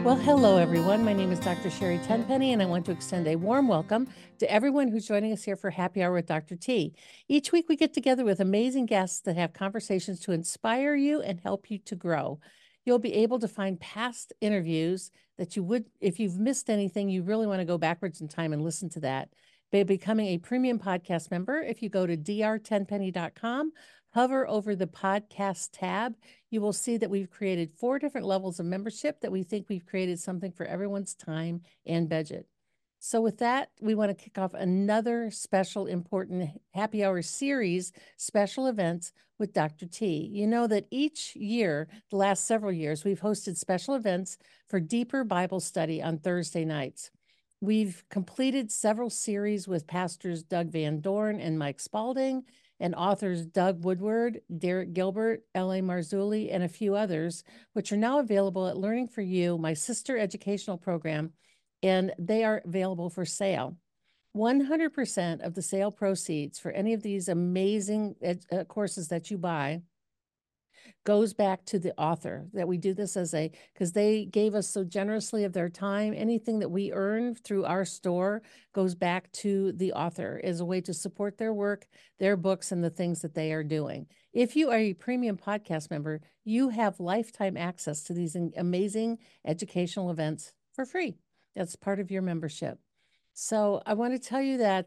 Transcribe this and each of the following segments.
Well, hello, everyone. My name is Dr. Sherry Tenpenny, and I want to extend a warm welcome to everyone who's joining us here for Happy Hour with Dr. T. Each week, we get together with amazing guests that have conversations to inspire you and help you to grow. You'll be able to find past interviews that you would, if you've missed anything, you really want to go backwards in time and listen to that. By becoming a premium podcast member, if you go to drtenpenny.com, hover over the podcast tab, you will see that we've created 4 different levels of membership that we think we've created something for everyone's time and budget. So with that, we want to kick off another special, important happy hour series, special events with Dr. T. You know that each year, the last several years, we've hosted special events for deeper Bible study on Thursday nights. We've completed several series with pastors Doug Van Dorn and Mike Spalding, and authors Doug Woodward, Derek Gilbert, L.A. Marzulli, and a few others, which are now available at Learning for You, my sister educational program, and they are available for sale. 100% of the sale proceeds for any of these amazing courses that you buy goes back to the author. That we do this because they gave us so generously of their time. Anything that we earn through our store goes back to the author as a way to support their work, their books, and the things that they are doing. If you are a premium podcast member, you have lifetime access to these amazing educational events for free. That's part of your membership. So I want to tell you that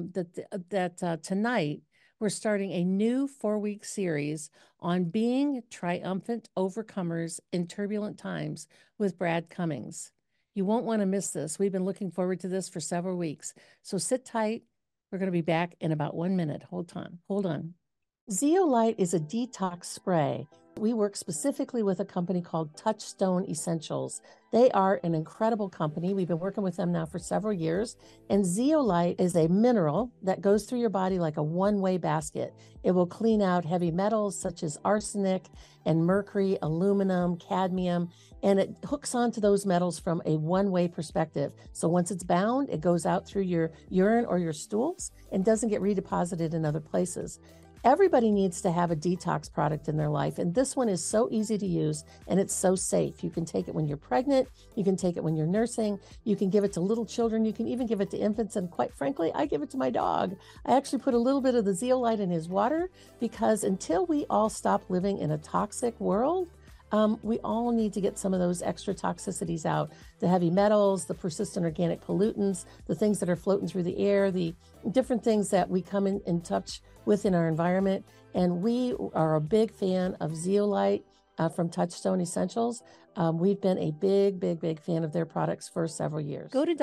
tonight we're starting a new 4-week series on being triumphant overcomers in turbulent times with Brad Cummings. You won't want to miss this. We've been looking forward to this for several weeks. So sit tight. We're going to be back in about 1 minute. Hold on. Zeolite is a detox spray. We work specifically with a company called Touchstone Essentials. They are an incredible company. We've been working with them now for several years. And zeolite is a mineral that goes through your body like a one-way basket. It will clean out heavy metals such as arsenic and mercury, aluminum, cadmium, and it hooks onto those metals from a one-way perspective. So once it's bound, it goes out through your urine or your stools and doesn't get redeposited in other places. Everybody needs to have a detox product in their life, and this one is so easy to use and it's so safe. You can take it when you're pregnant, you can take it when you're nursing, you can give it to little children, you can even give it to infants, and quite frankly, I give it to my dog. I actually put a little bit of the zeolite in his water because until we all stop living in a toxic world, we all need to get some of those extra toxicities out. The heavy metals, the persistent organic pollutants, the things that are floating through the air, the different things that we come in touch with in our environment. And we are a big fan of zeolite from Touchstone Essentials. We've been a big fan of their products for several years. Go to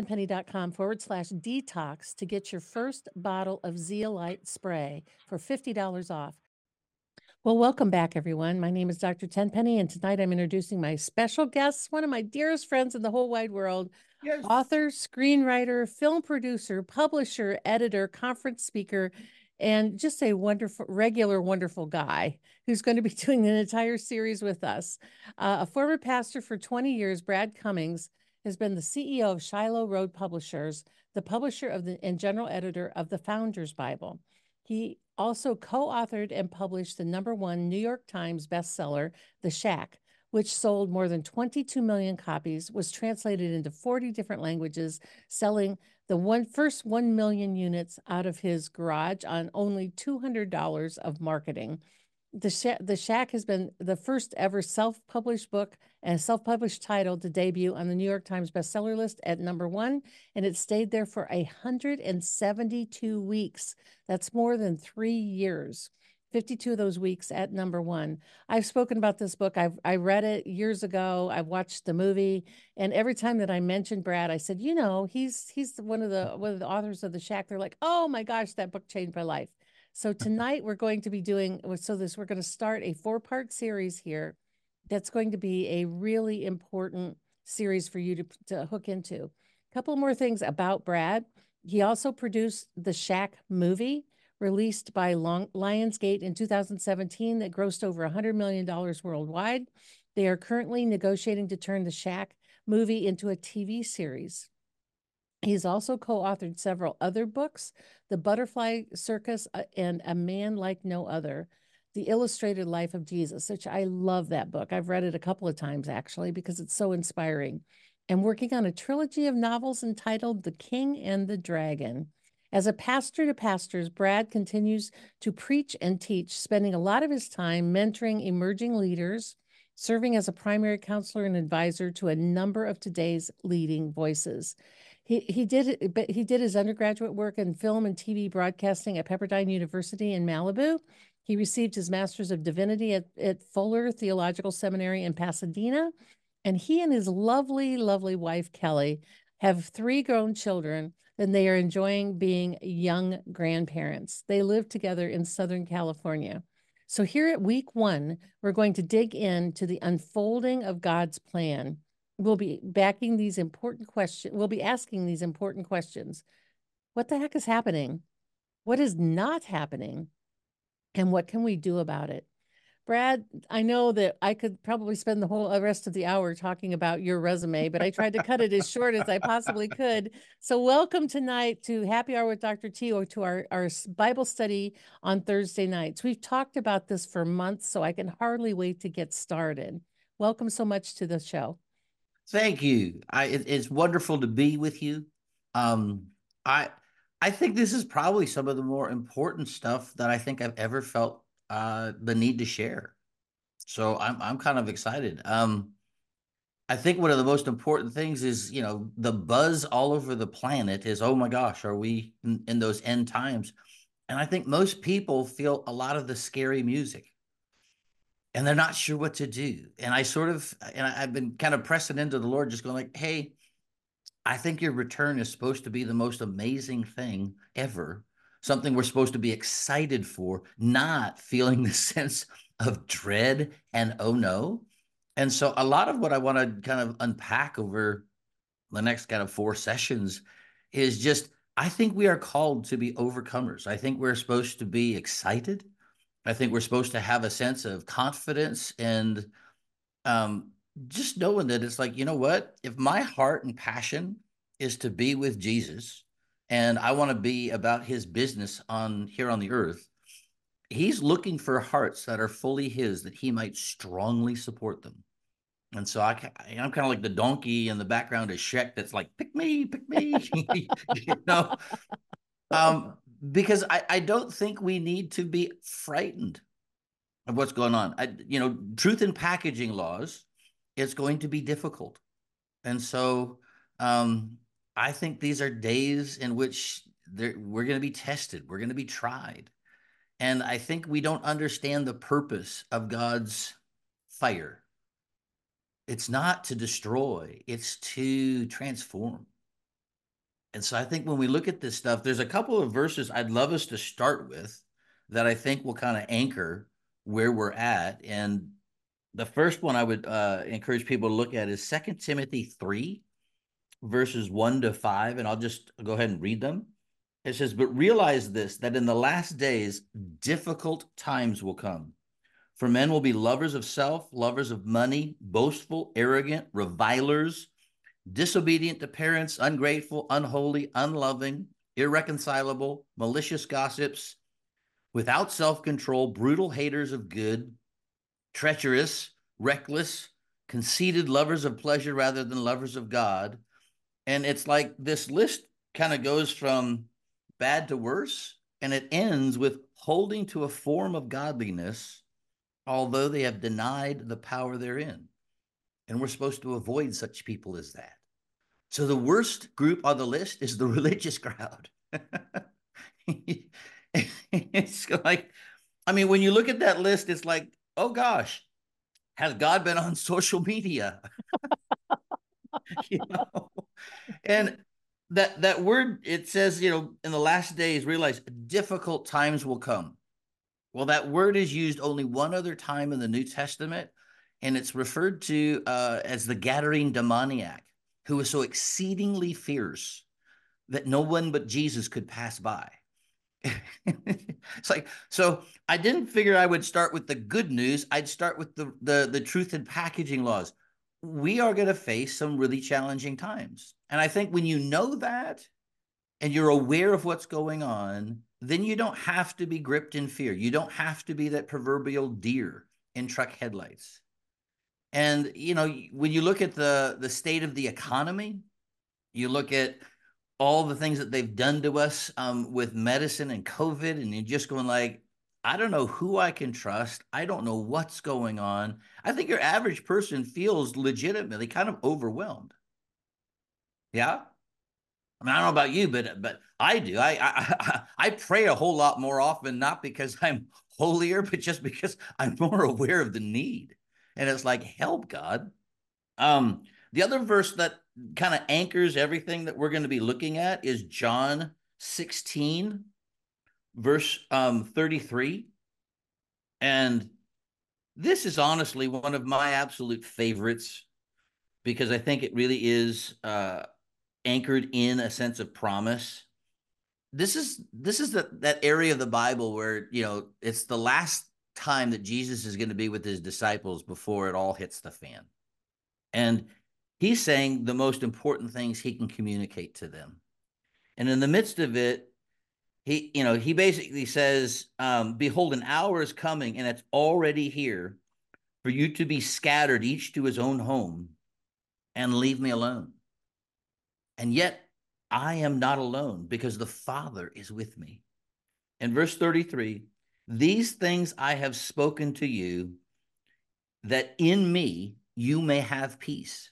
drtenpenny.com/detox to get your first bottle of zeolite spray for $50 off. Well, welcome back, everyone. My name is Dr. Tenpenny, and tonight I'm introducing my special guest, one of my dearest friends in the whole wide world, yes. Author, screenwriter, film producer, publisher, editor, conference speaker, and just a wonderful guy who's going to be doing an entire series with us. A former pastor for 20 years, Brad Cummings, has been the CEO of Shiloh Road Publishers, the publisher and general editor of the Founders Bible. He also co-authored and published the #1 New York Times bestseller, The Shack, which sold more than 22 million copies, was translated into 40 different languages, selling the first 1 million units out of his garage on only $200 of marketing. The Shack has been the first ever self-published book and self-published title to debut on the New York Times bestseller list at #1, and it stayed there for 172 weeks. That's more than 3 years. 52 of those weeks at #1. I've spoken about this book. I read it years ago. I watched the movie, and every time that I mentioned Brad, I said, he's one of the authors of The Shack. They're like, oh my gosh, that book changed my life. So tonight we're going to be we're going to start a 4-part series here. That's going to be a really important series for you to hook into. A couple more things about Brad. He also produced the Shack movie, released by Lionsgate in 2017, that grossed over $100 million worldwide. They are currently negotiating to turn the Shack movie into a TV series. He's also co-authored several other books, The Butterfly Circus and A Man Like No Other. The Illustrated Life of Jesus, which I love that book. I've read it a couple of times actually because it's so inspiring. And working on a trilogy of novels entitled The King and the Dragon. As a pastor to pastors, Brad continues to preach and teach, spending a lot of his time mentoring emerging leaders, serving as a primary counselor and advisor to a number of today's leading voices. He did his undergraduate work in film and TV broadcasting at Pepperdine University in Malibu. He received his Master's of Divinity at Fuller Theological Seminary in Pasadena. And he and his lovely, lovely wife, Kelly, have 3 grown children, and they are enjoying being young grandparents. They live together in Southern California. So here at week 1, we're going to dig into the unfolding of God's plan. We'll be asking these important questions. What the heck is happening? What is not happening? And what can we do about it? Brad, I know that I could probably spend the whole rest of the hour talking about your resume, but I tried to cut it as short as I possibly could. So welcome tonight to Happy Hour with Dr. T, or to our Bible study on Thursday nights. We've talked about this for months, so I can hardly wait to get started. Welcome so much to the show. Thank you. It's wonderful to be with you. I think this is probably some of the more important stuff that I think I've ever felt the need to share. So I'm kind of excited. I think one of the most important things is, the buzz all over the planet is, oh my gosh, are we in those end times? And I think most people feel a lot of the scary music, and they're not sure what to do. And I've been kind of pressing into the Lord, just going like, hey, I think your return is supposed to be the most amazing thing ever, something we're supposed to be excited for, not feeling the sense of dread and oh no. And so a lot of what I want to kind of unpack over the next kind of 4 sessions is just, I think we are called to be overcomers. I think we're supposed to be excited. I think we're supposed to have a sense of confidence and just knowing that it's like, you know what? If my heart and passion is to be with Jesus, and I want to be about his business here on the earth, he's looking for hearts that are fully his, that he might strongly support them. And so I'm kind of like the donkey in the background of Shrek that's like, pick me, you know, because I don't think we need to be frightened of what's going on. Truth in packaging laws, it's going to be difficult. And so I think these are days in which we're going to be tested. We're going to be tried. And I think we don't understand the purpose of God's fire. It's not to destroy, it's to transform. And so I think when we look at this stuff, there's a couple of verses I'd love us to start with that I think will kind of anchor where we're at. And the first one I would encourage people to look at is 2 Timothy 3, verses 1-5. And I'll just go ahead and read them. It says, but realize this, that in the last days, difficult times will come. For men will be lovers of self, lovers of money, boastful, arrogant, revilers, disobedient to parents, ungrateful, unholy, unloving, irreconcilable, malicious gossips, without self-control, brutal haters of good, treacherous, reckless, conceited, lovers of pleasure rather than lovers of God. And it's like this list kind of goes from bad to worse, and it ends with holding to a form of godliness, although they have denied the power therein. And we're supposed to avoid such people as that. So the worst group on the list is the religious crowd. It's like, I mean, when you look at that list, it's like, oh gosh, has God been on social media? And that word, it says, in the last days, realize difficult times will come. Well, that word is used only one other time in the New Testament, and it's referred to as the Gadarene demoniac, who was so exceedingly fierce that no one but Jesus could pass by. It's like, so I didn't figure I would start with the good news. I'd start with the truth in packaging laws. We are going to face some really challenging times. And I think when you know that, and you're aware of what's going on, then you don't have to be gripped in fear. You don't have to be that proverbial deer in truck headlights. And when you look at the state of the economy, you look at all the things that they've done to us with medicine and COVID, and you're just going like, I don't know who I can trust. I don't know what's going on. I think your average person feels legitimately kind of overwhelmed. Yeah. I mean, I don't know about you, but I do. I pray a whole lot more often, not because I'm holier, but just because I'm more aware of the need. And it's like, help, God. The other verse that kind of anchors everything that we're going to be looking at is John 16, verse 33. And this is honestly one of my absolute favorites because I think it really is anchored in a sense of promise. This is that area of the Bible where it's the last time that Jesus is going to be with his disciples before it all hits the fan. And he's saying the most important things he can communicate to them. And in the midst of it, he basically says, behold, an hour is coming and it's already here for you to be scattered, each to his own home, and leave me alone. And yet I am not alone because the Father is with me. In verse 33, these things I have spoken to you, that in me you may have peace.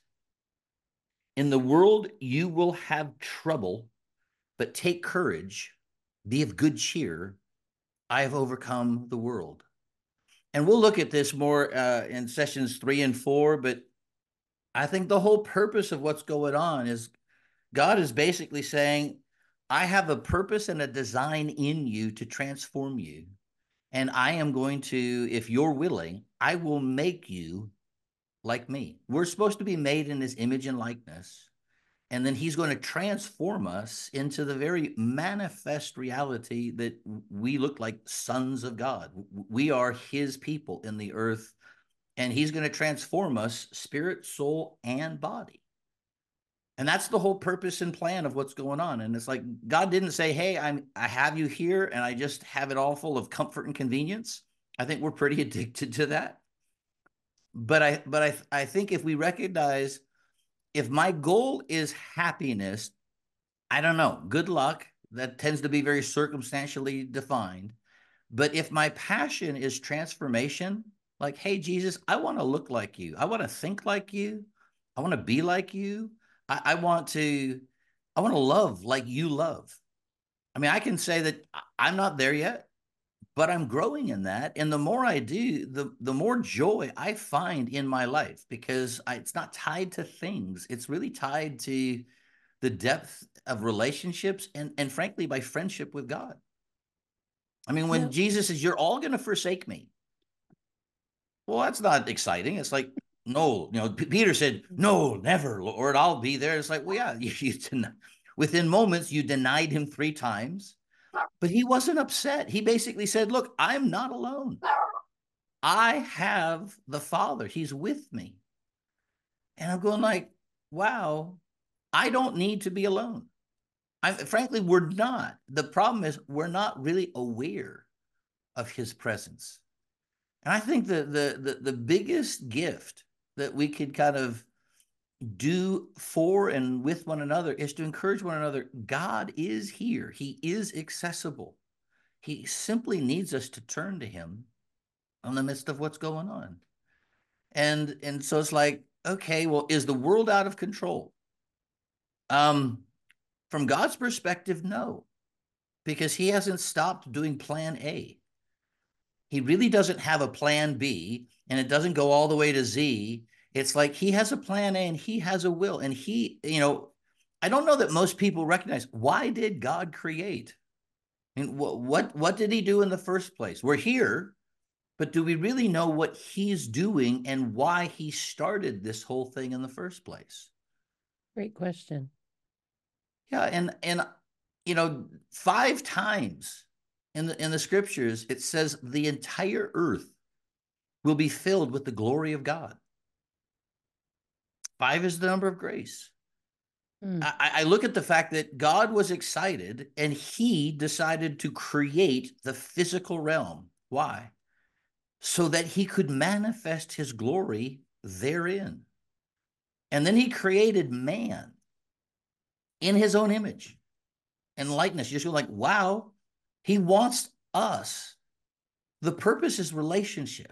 In the world you will have trouble, but take courage, be of good cheer. I have overcome the world. And we'll look at this more in sessions 3 and 4, but I think the whole purpose of what's going on is God is basically saying, I have a purpose and a design in you to transform you. And I am going to, if you're willing, I will make you like me. We're supposed to be made in his image and likeness. And then he's going to transform us into the very manifest reality that we look like sons of God. We are his people in the earth, and he's going to transform us spirit, soul, and body. And that's the whole purpose and plan of what's going on. And it's like God didn't say, hey, I have you here and I just have it all full of comfort and convenience. I think we're pretty addicted to that. But I think if we recognize, if my goal is happiness, I don't know, good luck. That tends to be very circumstantially defined. But if my passion is transformation, like, hey, Jesus, I want to look like you. I want to think like you. I want to be like you. I want to love like you love. I mean, I can say that I'm not there yet, but I'm growing in that. And the more I do, the more joy I find in my life because it's not tied to things. It's really tied to the depth of relationships and frankly, by friendship with God. I mean, when Jesus says, you're all going to forsake me. Well, that's not exciting. It's like, no, Peter said, no, never, Lord, I'll be there. It's like, well, yeah, within moments, you denied him 3 times, but he wasn't upset. He basically said, look, I'm not alone. I have the Father. He's with me. And I'm going like, wow, I don't need to be alone. Frankly, we're not. The problem is we're not really aware of his presence. And I think the biggest gift that we could kind of do for and with one another is to encourage one another. God is here. He is accessible. He simply needs us to turn to him in the midst of what's going on. And so it's like, okay, well, is the world out of control? From God's perspective, no, because he hasn't stopped doing plan A. He really doesn't have a plan B, and it doesn't go all the way to Z. It's like he has a plan A and he has a will. And I don't know that most people recognize, why did God create? I mean, what did he do in the first place? We're here, but do we really know what he's doing and why he started this whole thing in the first place? Great question. Yeah, and 5 times in the scriptures it says the entire earth will be filled with the glory of God. 5 is the number of grace. Mm. I look at the fact that God was excited and he decided to create the physical realm. Why? So that he could manifest his glory therein. And then he created man in his own image and likeness. You're just like, wow, he wants us. The purpose is relationship.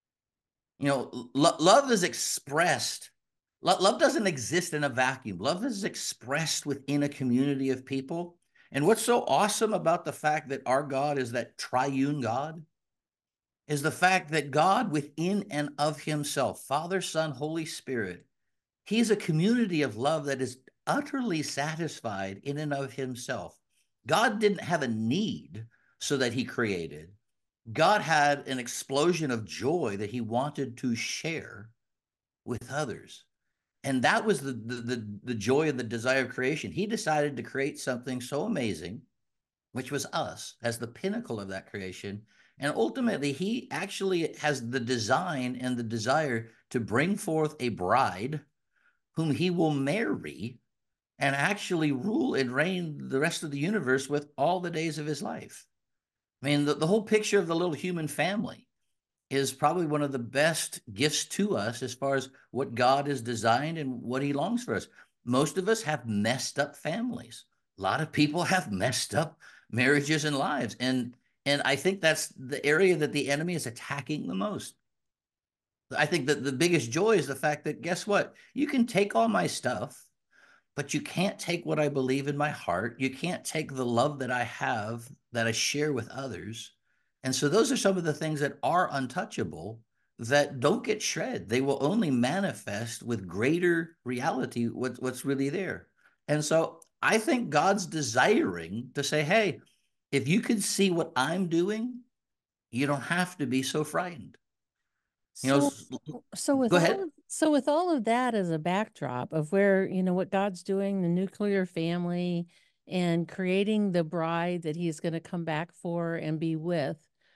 Love is expressed. Love doesn't exist in a vacuum. Love is expressed within a community of people. And what's so awesome about the fact that our God is that triune God is the fact that God within and of himself, Father, Son, Holy Spirit, he's a community of love that is utterly satisfied in and of himself. God didn't have a need so that he created. God had an explosion of joy that he wanted to share with others. And that was the joy and the desire of creation. He decided to create something so amazing, which was us as the pinnacle of that creation. And ultimately, he actually has the design and the desire to bring forth a bride whom he will marry and actually rule and reign the rest of the universe with all the days of his life. I mean, the whole picture of the little human family is probably one of the best gifts to us as far as what God has designed and what he longs for us. Most of us have messed up families. A lot of people have messed up marriages and lives. And I think that's the area that the enemy is attacking the most. I think that the biggest joy is the fact that guess what? You can take all my stuff, but you can't take what I believe in my heart. You can't take the love that I have that I share with others. And so those are some of the things that are untouchable that don't get shred. They will only manifest with greater reality what's really there. And so I think God's desiring to say, hey, if you could see what I'm doing, you don't have to be so frightened. You know, So, so with go all ahead. of, so with all of that as a backdrop of where, what God's doing, the nuclear family and creating the bride that he's going to come back for and be with,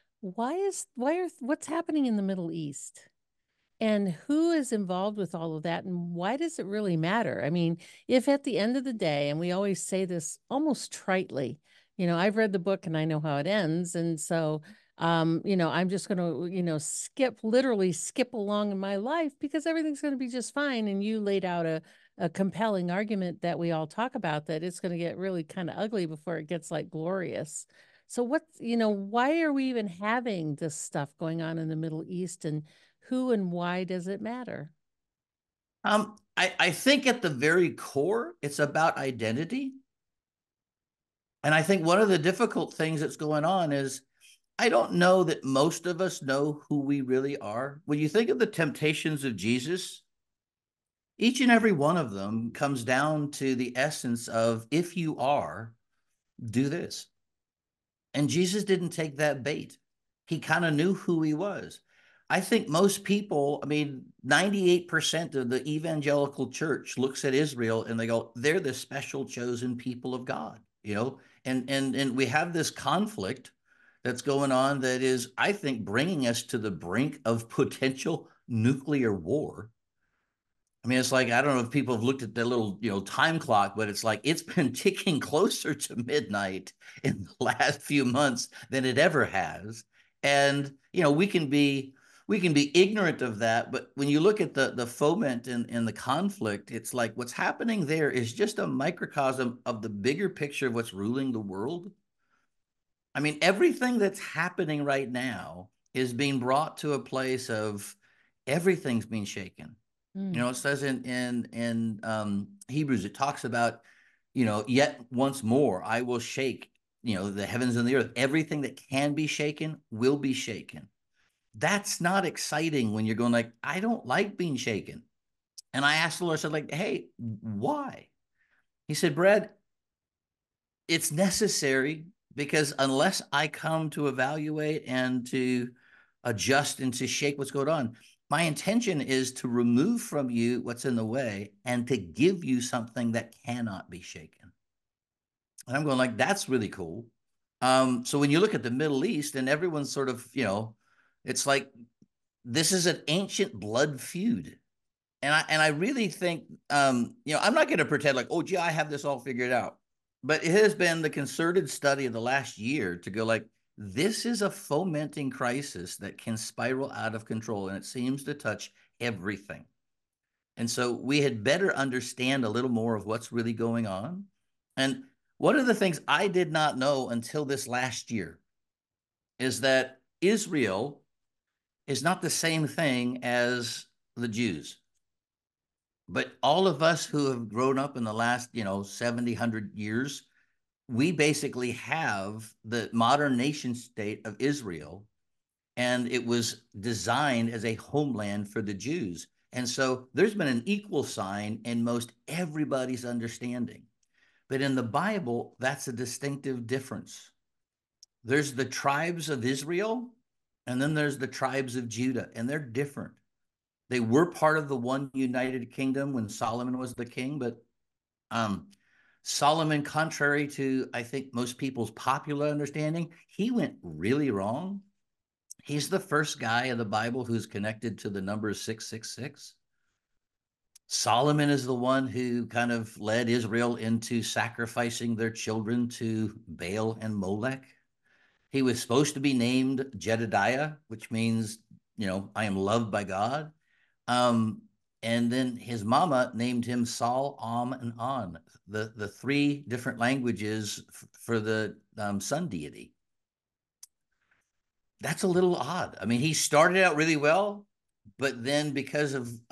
what's happening in the Middle East? And who is involved with all of that? And why does it really matter? I mean, if at the end of the day, and we always say this almost tritely, I've read the book and I know how it ends. And so, I'm just going to, literally skip along in my life because everything's going to be just fine. And you laid out a compelling argument that we all talk about that it's going to get really kind of ugly before it gets like glorious. So why are we even having this stuff going on in the Middle East, and who and why does it matter? I think at the very core, it's about identity. And I think one of the difficult things that's going on is I don't know that most of us know who we really are. When you think of the temptations of Jesus, each and every one of them comes down to the essence of if you are, do this. And Jesus didn't take that bait. He kind of knew who he was. I think most people, I mean, 98% of the evangelical church looks at Israel and they go, they're the special chosen people of God, and we have this conflict that's going on that is, I think, bringing us to the brink of potential nuclear war. I mean, it's like, I don't know if people have looked at their little, time clock, but it's like it's been ticking closer to midnight in the last few months than it ever has. And, we can be ignorant of that, but when you look at the foment and the conflict, it's like what's happening there is just a microcosm of the bigger picture of what's ruling the world. I mean, everything that's happening right now is being brought to a place of everything's being shaken. Mm. It says in Hebrews, it talks about, yet once more I will shake, the heavens and the earth. Everything that can be shaken will be shaken. That's not exciting when you're going like, I don't like being shaken. And I asked the Lord, I said, like, hey, why? He said, Brad, it's necessary because unless I come to evaluate and to adjust and to shake what's going on, my intention is to remove from you what's in the way and to give you something that cannot be shaken. And I'm going like, that's really cool. So when you look at the Middle East and everyone's sort of, it's like this is an ancient blood feud. And I really think, I'm not going to pretend like, oh, gee, I have this all figured out. But it has been the concerted study of the last year to go like, this is a fomenting crisis that can spiral out of control, and it seems to touch everything. And so we had better understand a little more of what's really going on. And one of the things I did not know until this last year is that Israel is not the same thing as the Jews. But all of us who have grown up in the last, 70, 100 years, we basically have the modern nation state of Israel, and it was designed as a homeland for the Jews. And so there's been an equal sign in most everybody's understanding. But in the Bible, that's a distinctive difference. There's the tribes of Israel, and then there's the tribes of Judah, and they're different. They were part of the one united kingdom when Solomon was the king, but um, Solomon, contrary to I think most people's popular understanding, he went really wrong. He's the first guy in the Bible who's connected to the number 666. Solomon is the one who kind of led Israel into sacrificing their children to Baal and Molech. He was supposed to be named Jedediah, which means, I am loved by God. Um, and then his mama named him Sol, Am, and On, the three different languages for the sun deity. That's a little odd. I mean, he started out really well, but then because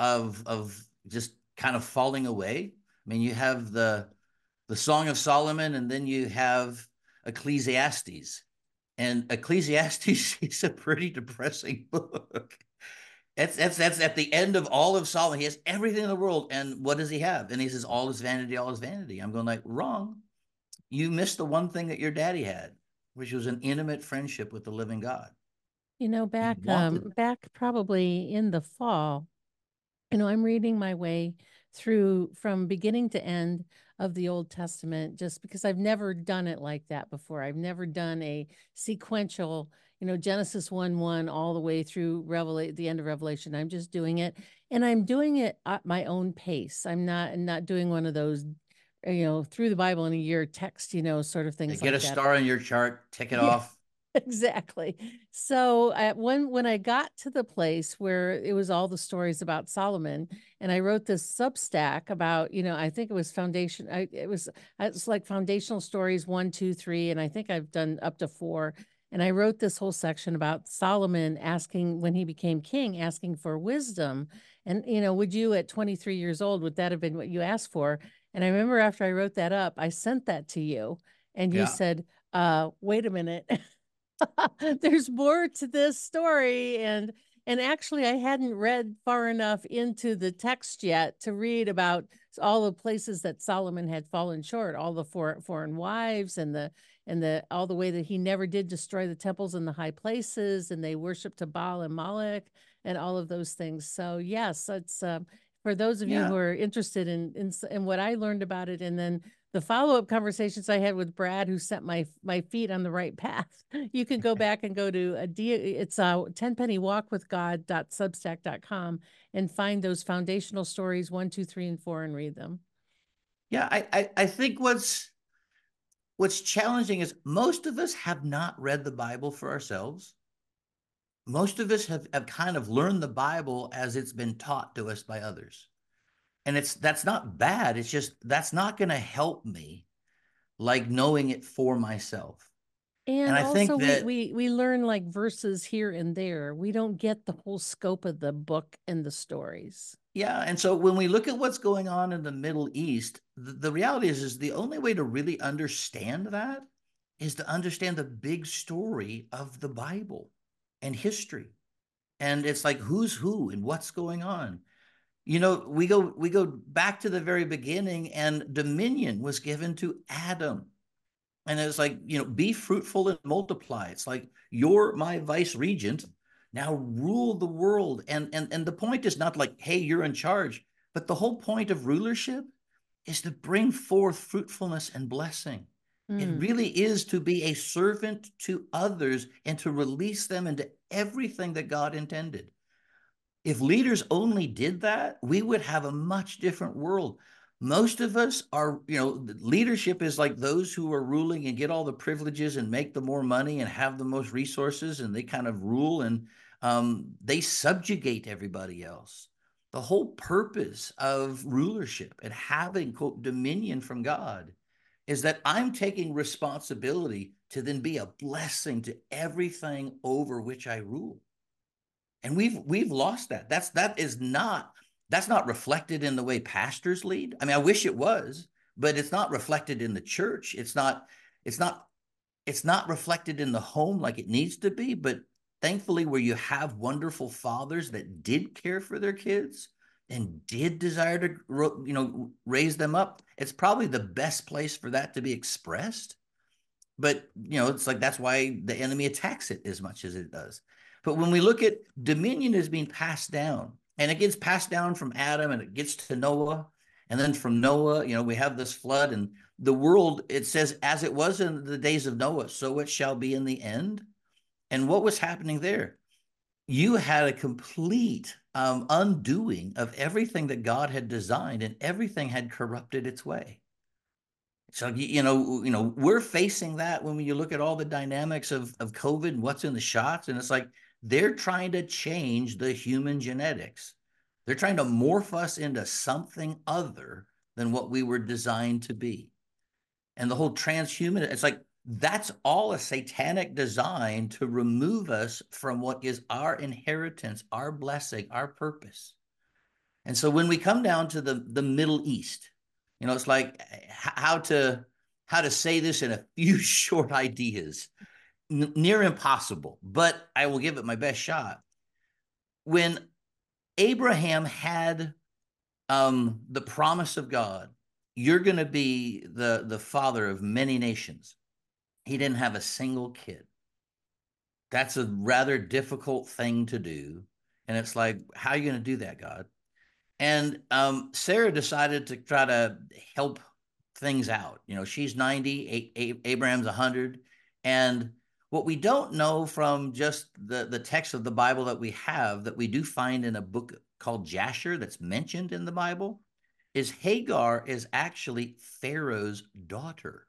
of just kind of falling away. I mean, you have the Song of Solomon, and then you have Ecclesiastes. And Ecclesiastes is a pretty depressing book. That's at the end of all of Solomon. He has everything in the world, and what does he have? And he says, "All is vanity, all is vanity." I'm going like, wrong. You missed the one thing that your daddy had, which was an intimate friendship with the living God. He wanted that. Back probably in the fall, I'm reading my way through from beginning to end of the Old Testament just because I've never done it like that before. I've never done a sequential, Genesis 1:1 all the way through the end of Revelation. I'm just doing it, and I'm doing it at my own pace. I'm not doing one of those, through the Bible in a year text, sort of things Get a like that. star on your chart, tick it Yeah. off. Exactly. So when I got to the place where it was all the stories about Solomon, and I wrote this Substack about, I think it was foundation. It's like foundational stories 1, 2, 3, and I think I've done up to 4. And I wrote this whole section about Solomon asking when he became king, asking for wisdom. And would you at 23 years old, would that have been what you asked for? And I remember after I wrote that up, I sent that to you, and you Yeah. said, wait a minute. There's more to this story, and actually I hadn't read far enough into the text yet to read about all the places that Solomon had fallen short, all the foreign wives, and the all the way that he never did destroy the temples and the high places, and they worshiped to Baal and Moloch and all of those things. So yes, it's for those of you who Yeah. are interested in what I learned about it, and then the follow-up conversations I had with Brad, who set my feet on the right path. You can go back and go to it's 10pennywalkwithgod.substack.com and find those foundational stories 1, 2, 3, and 4 and read them. Yeah. I think what's challenging is most of us have not read the Bible for ourselves. Most of us have kind of learned the Bible as it's been taught to us by others. And that's not bad. It's just that's not going to help me like knowing it for myself. And And I think also we that, we we learn like verses here and there. We don't get the whole scope of the book and the stories. yeah. And so when we look at what's going on in the Middle East, the reality is the only way to really understand that is to understand the big story of the Bible and history. And it's like who's who and what's going on. We go back to the very beginning, and dominion was given to Adam. And it's like, be fruitful and multiply. It's like you're my vice regent. Now rule the world. And the point is not like, hey, you're in charge, but the whole point of rulership is to bring forth fruitfulness and blessing. It Mm. really is to be a servant to others and to release them into everything that God intended. If leaders only did that, we would have a much different world. Most of us are, leadership is like those who are ruling and get all the privileges and make the more money and have the most resources, and they kind of rule, and they subjugate everybody else. The whole purpose of rulership and having, quote, dominion from God is that I'm taking responsibility to then be a blessing to everything over which I rule. And we've lost that. That's not reflected in the way pastors lead. I mean, I wish it was, but it's not reflected in the church. It's not reflected in the home like it needs to be. But thankfully, where you have wonderful fathers that did care for their kids and did desire to raise them up, it's probably the best place for that to be expressed. But it's like that's why the enemy attacks it as much as it does. But when we look at dominion is being passed down, and it gets passed down from Adam and it gets to Noah, and then from Noah, we have this flood, and the world, it says, as it was in the days of Noah, so it shall be in the end. And what was happening there? You had a complete undoing of everything that God had designed, and everything had corrupted its way. So we're facing that when you look at all the dynamics of COVID and what's in the shots, and it's like they're trying to change the human genetics. They're trying to morph us into something other than what we were designed to be. And the whole transhuman, it's like that's all a satanic design to remove us from what is our inheritance, our blessing, our purpose. And so when we come down to the Middle East, it's like how to say this in a few short ideas, near impossible, but I will give it my best shot. When Abraham had the promise of God, you're going to be the father of many nations. He didn't have a single kid. That's a rather difficult thing to do. And it's like, how are you going to do that, God? And Sarah decided to try to help things out. She's 90, Abraham's 100. And what we don't know from just the text of the Bible that we have, that we do find in a book called Jasher that's mentioned in the Bible, is Hagar is actually Pharaoh's daughter.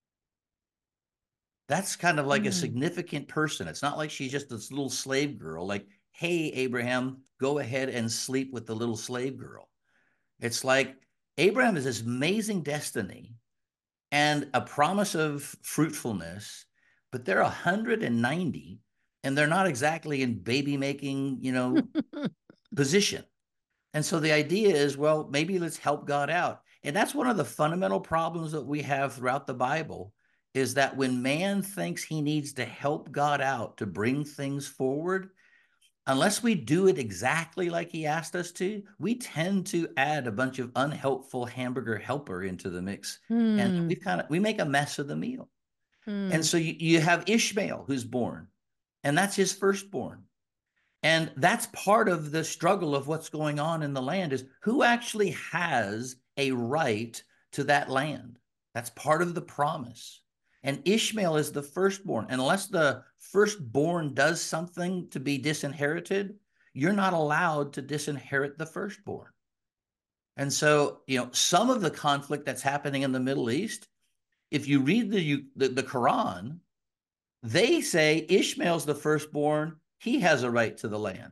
That's kind of like a significant person. It's not like she's just this little slave girl, like, hey, Abraham, go ahead and sleep with the little slave girl. It's like Abraham is this amazing destiny and a promise of fruitfulness, but they're 190 and they're not exactly in baby making, position. And so the idea is, well, maybe let's help God out. And that's one of the fundamental problems that we have throughout the Bible, is that when man thinks he needs to help God out to bring things forward, unless we do it exactly like he asked us to, we tend to add a bunch of unhelpful hamburger helper into the mix. And we make a mess of the meal. And so you have Ishmael who's born, and that's his firstborn. And that's part of the struggle of what's going on in the land, is who actually has a right to that land. That's part of the promise. And Ishmael is the firstborn. And unless the firstborn does something to be disinherited, you're not allowed to disinherit the firstborn. And so, some of the conflict that's happening in the Middle East, if you read the Quran, they say Ishmael's the firstborn. He has a right to the land.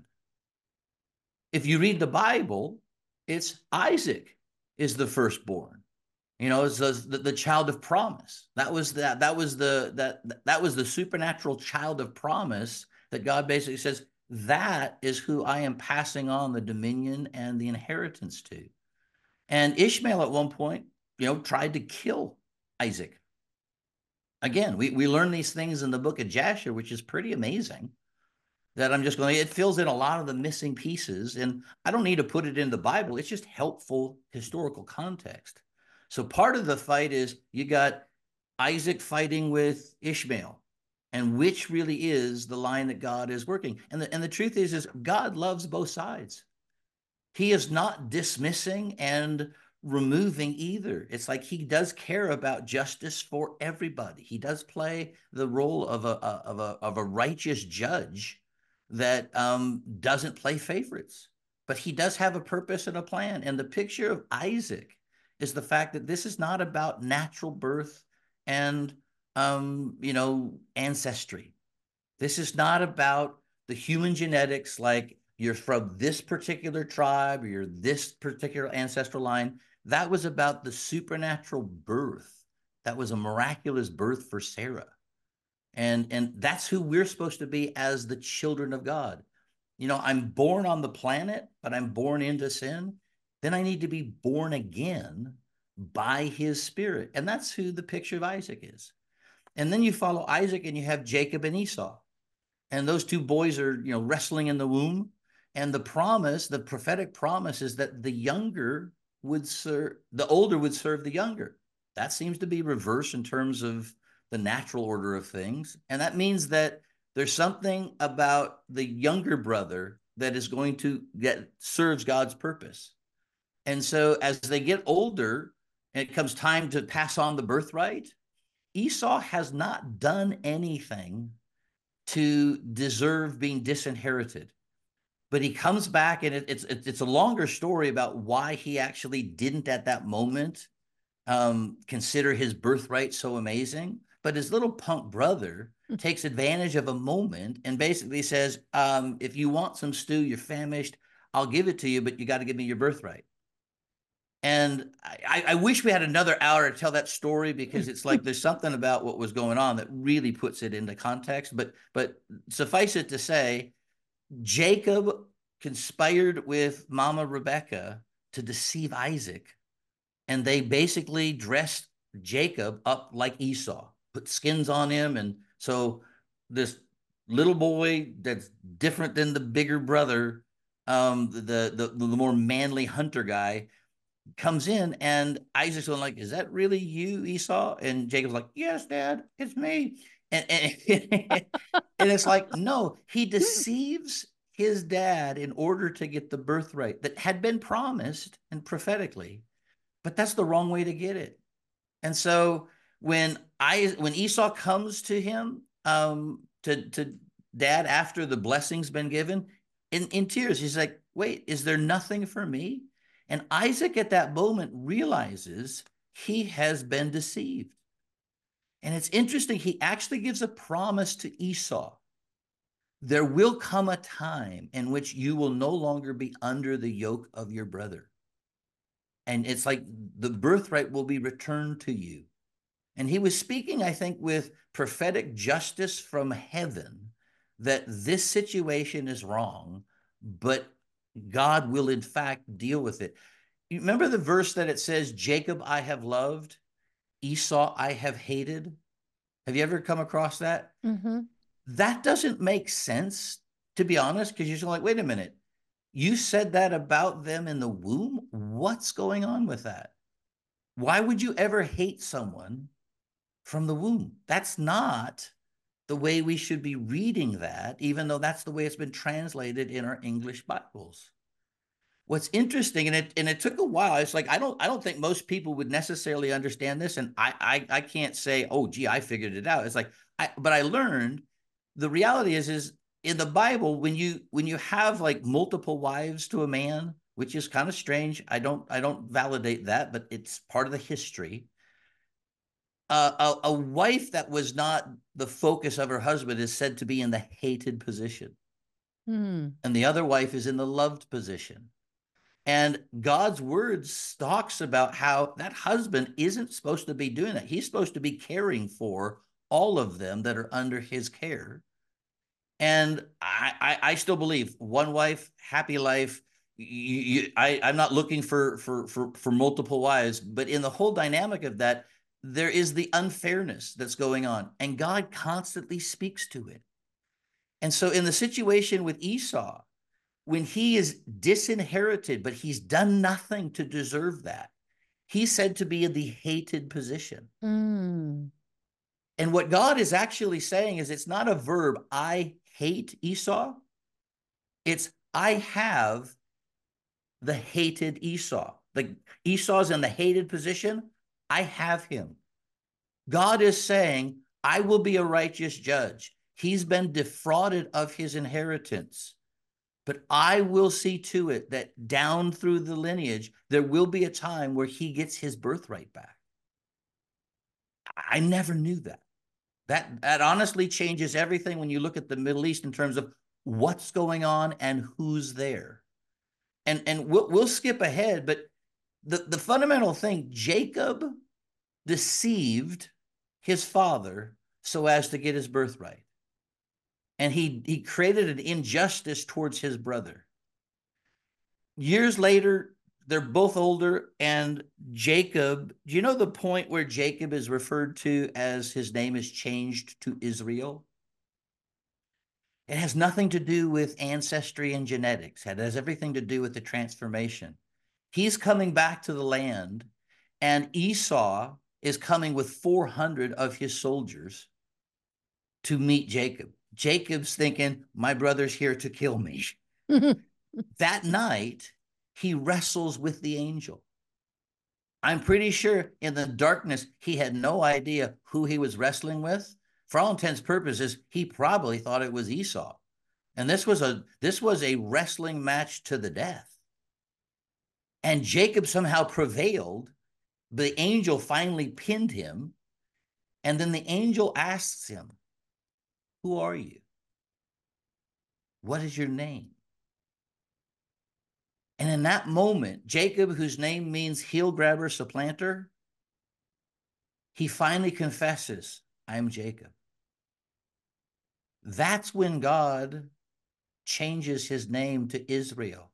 If you read the Bible, it's Isaac is the firstborn. It's the child of promise. That was the supernatural child of promise that God basically says, that is who I am passing on the dominion and the inheritance to. And Ishmael at one point, tried to kill Isaac. Again, we learn these things in the book of Jasher, which is pretty amazing. That it fills in a lot of the missing pieces. And I don't need to put it in the Bible. It's just helpful historical context. So part of the fight is you got Isaac fighting with Ishmael, and which really is the line that God is working. And the truth is God loves both sides. He is not dismissing and removing either. It's like he does care about justice for everybody. He does play the role of a righteous judge. that doesn't play favorites, but he does have a purpose and a plan. And the picture of Isaac is the fact that this is not about natural birth and ancestry. This is not about the human genetics, like you're from this particular tribe or you're this particular ancestral line. That was about the supernatural birth. That was a miraculous birth for Sarah. And that's who we're supposed to be as the children of God. I'm born on the planet, but I'm born into sin. Then I need to be born again by his spirit. And that's who the picture of Isaac is. And then you follow Isaac and you have Jacob and Esau. And those two boys are, wrestling in the womb. And the prophetic promise is that the older would serve the younger. That seems to be reversed in terms of the natural order of things. And that means that there's something about the younger brother that is going to serves God's purpose. And so as they get older and it comes time to pass on the birthright, Esau has not done anything to deserve being disinherited. But he comes back, and it's a longer story about why he actually didn't at that moment consider his birthright so amazing. But his little punk brother takes advantage of a moment and basically says, if you want some stew, you're famished, I'll give it to you, but you got to give me your birthright. And I wish we had another hour to tell that story, because it's like there's something about what was going on that really puts it into context. But suffice it to say, Jacob conspired with Mama Rebecca to deceive Isaac, and they basically dressed Jacob up like Esau, put skins on him. And so this little boy that's different than the bigger brother, the more manly hunter guy, comes in, and Isaac's going like, is that really you, Esau? And Jacob's like, yes, Dad, it's me. And and it's like, no, he deceives his dad in order to get the birthright that had been promised and prophetically, but that's the wrong way to get it. And so when Esau comes to him, to dad after the blessing's been given, in tears, he's like, wait, is there nothing for me? And Isaac at that moment realizes he has been deceived. And it's interesting, he actually gives a promise to Esau. There will come a time in which you will no longer be under the yoke of your brother. And it's like the birthright will be returned to you. And he was speaking, I think, with prophetic justice from heaven, that this situation is wrong, but God will in fact deal with it. You remember the verse that it says, Jacob I have loved, Esau I have hated? Have you ever come across that? Mm-hmm. That doesn't make sense, to be honest, because you're like, wait a minute. You said that about them in the womb? What's going on with that? Why would you ever hate someone from the womb? That's not the way we should be reading that, even though that's the way it's been translated in our English Bibles. What's interesting, and it took a while. It's like I don't think most people would necessarily understand this, and I can't say, oh gee, I figured it out. It's like but I learned the reality is in the Bible, when you have like multiple wives to a man, which is kind of strange. I don't validate that, but it's part of the history. A wife that was not the focus of her husband is said to be in the hated position, and the other wife is in the loved position. And God's words talks about how that husband isn't supposed to be doing that. He's supposed to be caring for all of them that are under his care. And I still believe one wife, happy life. I'm not looking for multiple wives, but in the whole dynamic of that, there is the unfairness that's going on, and God constantly speaks to it. And so in the situation with Esau, when he is disinherited, but he's done nothing to deserve that, he's said to be in the hated position. And what God is actually saying is, it's not a verb, I hate Esau. It's, I have the hated Esau. The Esau's in the hated position. I have him. God is saying, I will be a righteous judge. He's been defrauded of his inheritance. But I will see to it that down through the lineage, there will be a time where he gets his birthright back. I never knew that. That honestly changes everything when you look at the Middle East in terms of what's going on and who's there. And we'll skip ahead, but the fundamental thing, Jacob deceived his father so as to get his birthright. And he created an injustice towards his brother. Years later, they're both older, and Jacob, do you know the point where Jacob is referred to as his name is changed to Israel? It has nothing to do with ancestry and genetics. It has everything to do with the transformation. He's coming back to the land, and Esau is coming with 400 of his soldiers to meet Jacob. Jacob's thinking, my brother's here to kill me. That night, he wrestles with the angel. I'm pretty sure in the darkness, he had no idea who he was wrestling with. For all intents and purposes, he probably thought it was Esau. And this was a wrestling match to the death. And Jacob somehow prevailed. The angel finally pinned him. And then the angel asks him, who are you? What is your name? And in that moment, Jacob, whose name means heel grabber, supplanter, he finally confesses, I am Jacob. That's when God changes his name to Israel.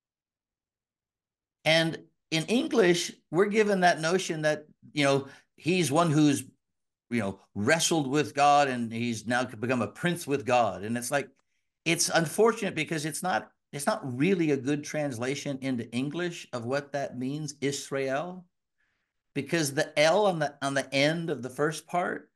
And in English, we're given that notion that, he's one who's, wrestled with God and he's now become a prince with God. And it's like, it's unfortunate because it's not really a good translation into English of what that means, Israel, because the L on the end of the first part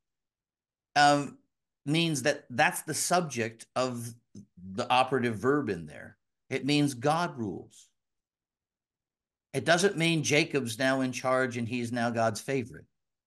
means that's the subject of the operative verb in there. It means God rules. It doesn't mean Jacob's now in charge and he's now God's favorite.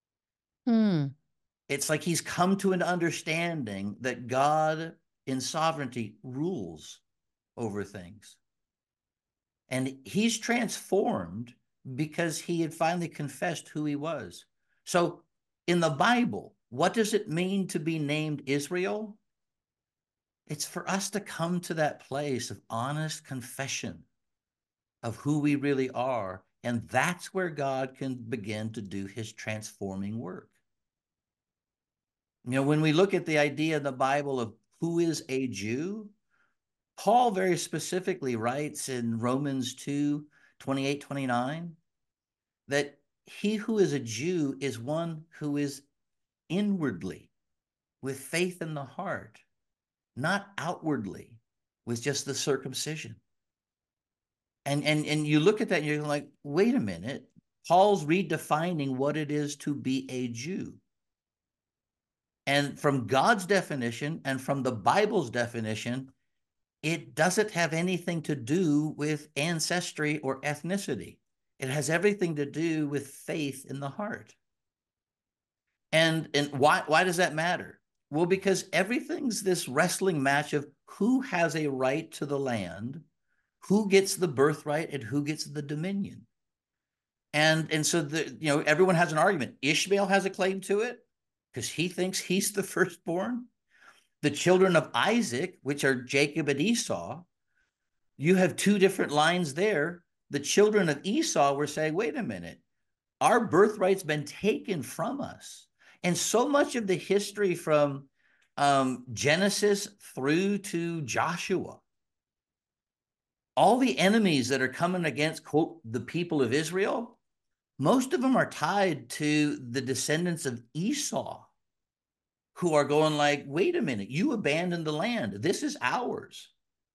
It's like he's come to an understanding that God in sovereignty rules over things. And he's transformed because he had finally confessed who he was. So in the Bible, what does it mean to be named Israel? It's for us to come to that place of honest confession of who we really are. And that's where God can begin to do his transforming work. When we look at the idea in the Bible of who is a Jew, Paul very specifically writes in Romans 2:28-29, that he who is a Jew is one who is inwardly with faith in the heart, not outwardly with just the circumcision. And you look at that and you're like, wait a minute, Paul's redefining what it is to be a Jew. And from God's definition and from the Bible's definition, it doesn't have anything to do with ancestry or ethnicity. It has everything to do with faith in the heart. And why does that matter? Well, because everything's this wrestling match of who has a right to the land, who gets the birthright, and who gets the dominion. And so everyone has an argument. Ishmael has a claim to it because he thinks he's the firstborn. The children of Isaac, which are Jacob and Esau, you have two different lines there. The children of Esau were saying, wait a minute, our birthright's been taken from us. And so much of the history from Genesis through to Joshua, all the enemies that are coming against, quote, the people of Israel, most of them are tied to the descendants of Esau, who are going like, wait a minute, you abandoned the land. This is ours.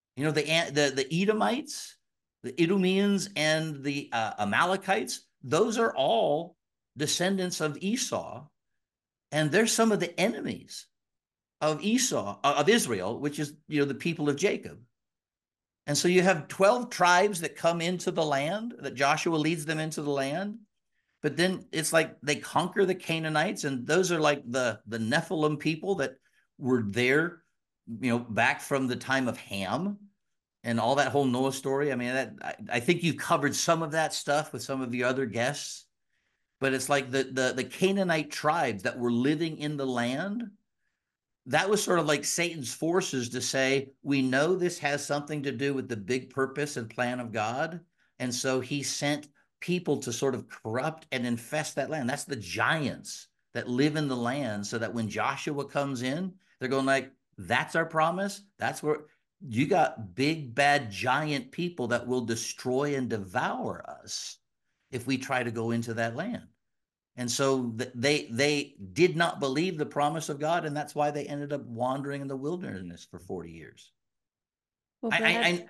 The Edomites, the Idumeans, and the Amalekites, those are all descendants of Esau. And they're some of the enemies of Esau, of Israel, which is, the people of Jacob. And so you have 12 tribes that come into the land, that Joshua leads them into the land. But then it's like they conquer the Canaanites, and those are like the Nephilim people that were there, back from the time of Ham and all that whole Noah story. I mean, I think you covered some of that stuff with some of the other guests, but it's like the Canaanite tribes that were living in the land. That was sort of like Satan's forces to say, we know this has something to do with the big purpose and plan of God. And so he sent people to sort of corrupt and infest that land. That's the giants that live in the land, so that when Joshua comes in, they're going like, that's our promise. That's where you got big, bad, giant people that will destroy and devour us if we try to go into that land. And so they did not believe the promise of God, and that's why they ended up wandering in the wilderness for 40 years. Well, I, Brad,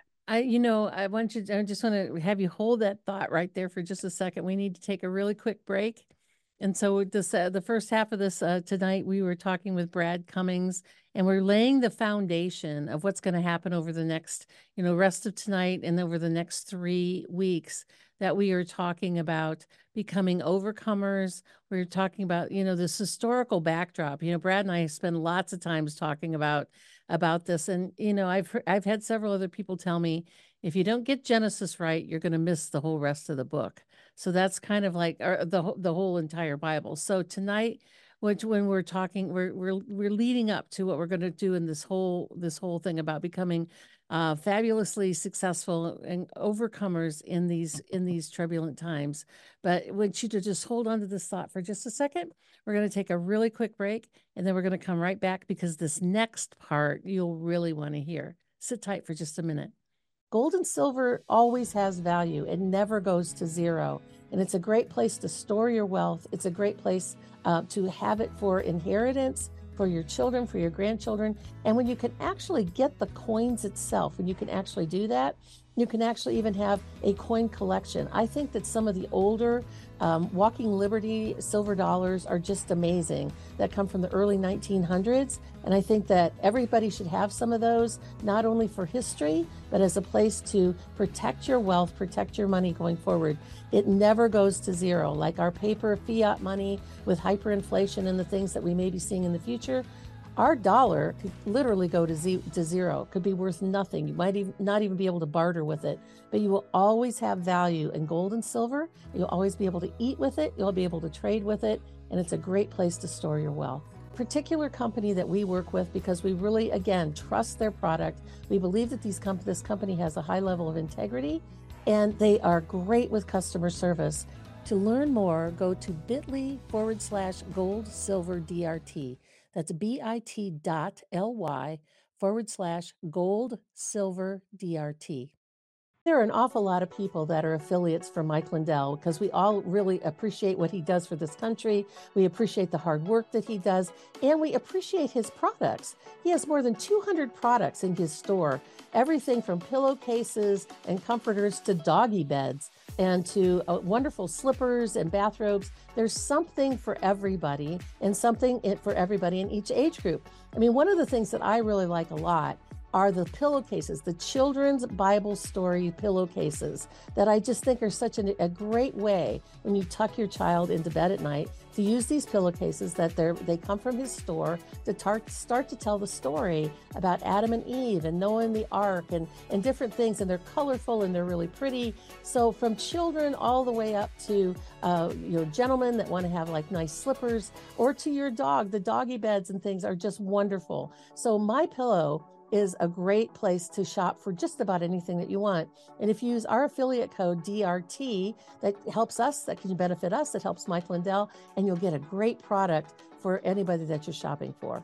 I want you, I just want to have you hold that thought right there for just a second. We need to take a really quick break. And so this, the first half of this tonight, we were talking with Brad Cummings, and we're laying the foundation of what's going to happen over the next, rest of tonight and over the next 3 weeks, that we are talking about becoming overcomers. We're talking about, this historical backdrop. Brad and I spend lots of times talking about this. And, I've had several other people tell me, if you don't get Genesis right, you're going to miss the whole rest of the book. So that's kind of like the whole entire Bible. So tonight, when we're talking, we're leading up to what we're going to do in this whole thing about becoming fabulously successful and overcomers in these turbulent times. But I want you to just hold on to this thought for just a second. We're going to take a really quick break, and then we're going to come right back, because this next part you'll really want to hear. Sit tight for just a minute. Gold and silver always has value. It never goes to zero. And it's a great place to store your wealth. It's a great place to have it for inheritance, for your children, for your grandchildren. And when you can actually get the coins itself, when you can actually do that, you can actually even have a coin collection. I think that some of the older Walking Liberty silver dollars are just amazing, that come from the early 1900s. And I think that everybody should have some of those, not only for history, but as a place to protect your wealth, protect your money going forward. It never goes to zero. Like our paper fiat money with hyperinflation and the things that we may be seeing in the future, our dollar could literally go to zero, could be worth nothing. You might not even be able to barter with it, but you will always have value in gold and silver. You'll always be able to eat with it. You'll be able to trade with it. And it's a great place to store your wealth. Particular company that we work with, because we really, again, trust their product. We believe that this company has a high level of integrity, and they are great with customer service. To learn more, go to bit.ly/gold-silver-DRT. That's bit.ly/gold-silver-DRT. There are an awful lot of people that are affiliates for Mike Lindell, because we all really appreciate what he does for this country. We appreciate the hard work that he does, and we appreciate his products. He has more than 200 products in his store, everything from pillowcases and comforters to doggy beds and to wonderful slippers and bathrobes. There's something for everybody, and something for everybody in each age group. I mean, one of the things that I really like a lot are the pillowcases, the children's Bible story pillowcases, that I just think are such a great way when you tuck your child into bed at night to use these pillowcases that they come from his store to start to tell the story about Adam and Eve and Noah and the ark and different things. And they're colorful and they're really pretty. So from children all the way up to gentlemen that want to have like nice slippers, or to your dog, the doggy beds and things are just wonderful. So My Pillow is a great place to shop for just about anything that you want. And if you use our affiliate code DRT, that helps us, that can benefit us, that helps Mike Lindell, and you'll get a great product for anybody that you're shopping for.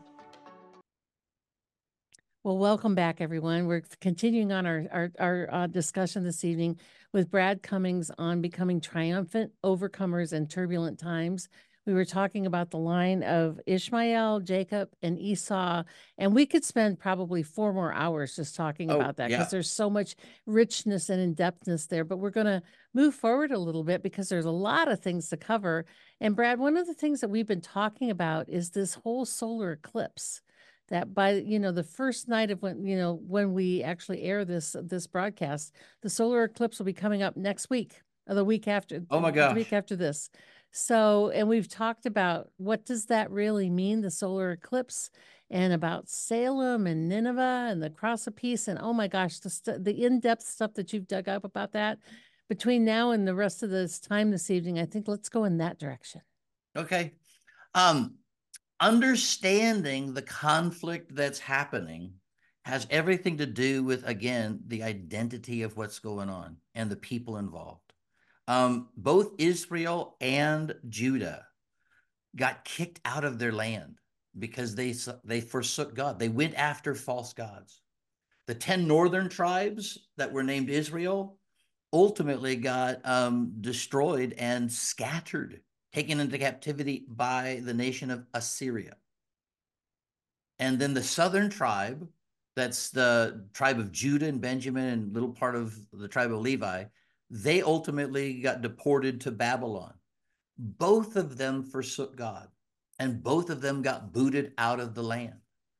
Well, welcome back, everyone. We're continuing on our discussion this evening with Brad Cummings on becoming triumphant overcomers in turbulent times. We were talking about the line of Ishmael, Jacob, and Esau, and we could spend probably 4 more hours just talking about that, because there's so much richness and in-depthness there. But we're going to move forward a little bit, because there's a lot of things to cover. And Brad, one of the things that we've been talking about is this whole solar eclipse, that by the first night of when we actually air this broadcast, the solar eclipse will be coming up next week, or the week after. Oh my gosh. The week after this. So, and we've talked about what does that really mean, the solar eclipse, and about Salem and Nineveh and the cross of peace. And oh my gosh, the in-depth stuff that you've dug up about that. Between now and the rest of this time this evening, I think let's go in that direction. Okay. Um, Understanding the conflict that's happening has everything to do with, again, the identity of what's going on and the people involved. Both Israel and Judah got kicked out of their land because they forsook God. They went after false gods. The 10 northern tribes that were named Israel ultimately got destroyed and scattered, taken into captivity by the nation of Assyria. And then the southern tribe, that's the tribe of Judah and Benjamin and a little part of the tribe of Levi, they ultimately got deported to Babylon. Both of them forsook God, and both of them got booted out of the land.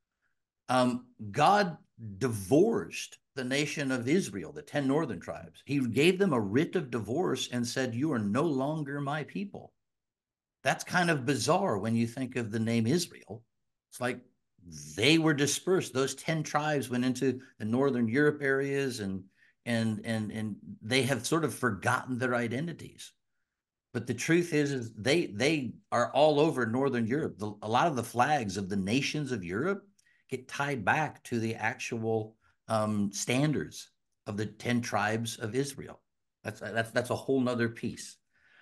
God divorced the nation of Israel, the 10 northern tribes. He gave them a writ of divorce and said, "You are no longer my people." That's kind of bizarre when you think of the name Israel. It's like they were dispersed. Those 10 tribes went into the northern Europe areas, and they have sort of forgotten their identities. But the truth is they are all over northern Europe. A lot of the flags of the nations of Europe get tied back to the actual standards of the 10 tribes of Israel. That's a whole nother piece.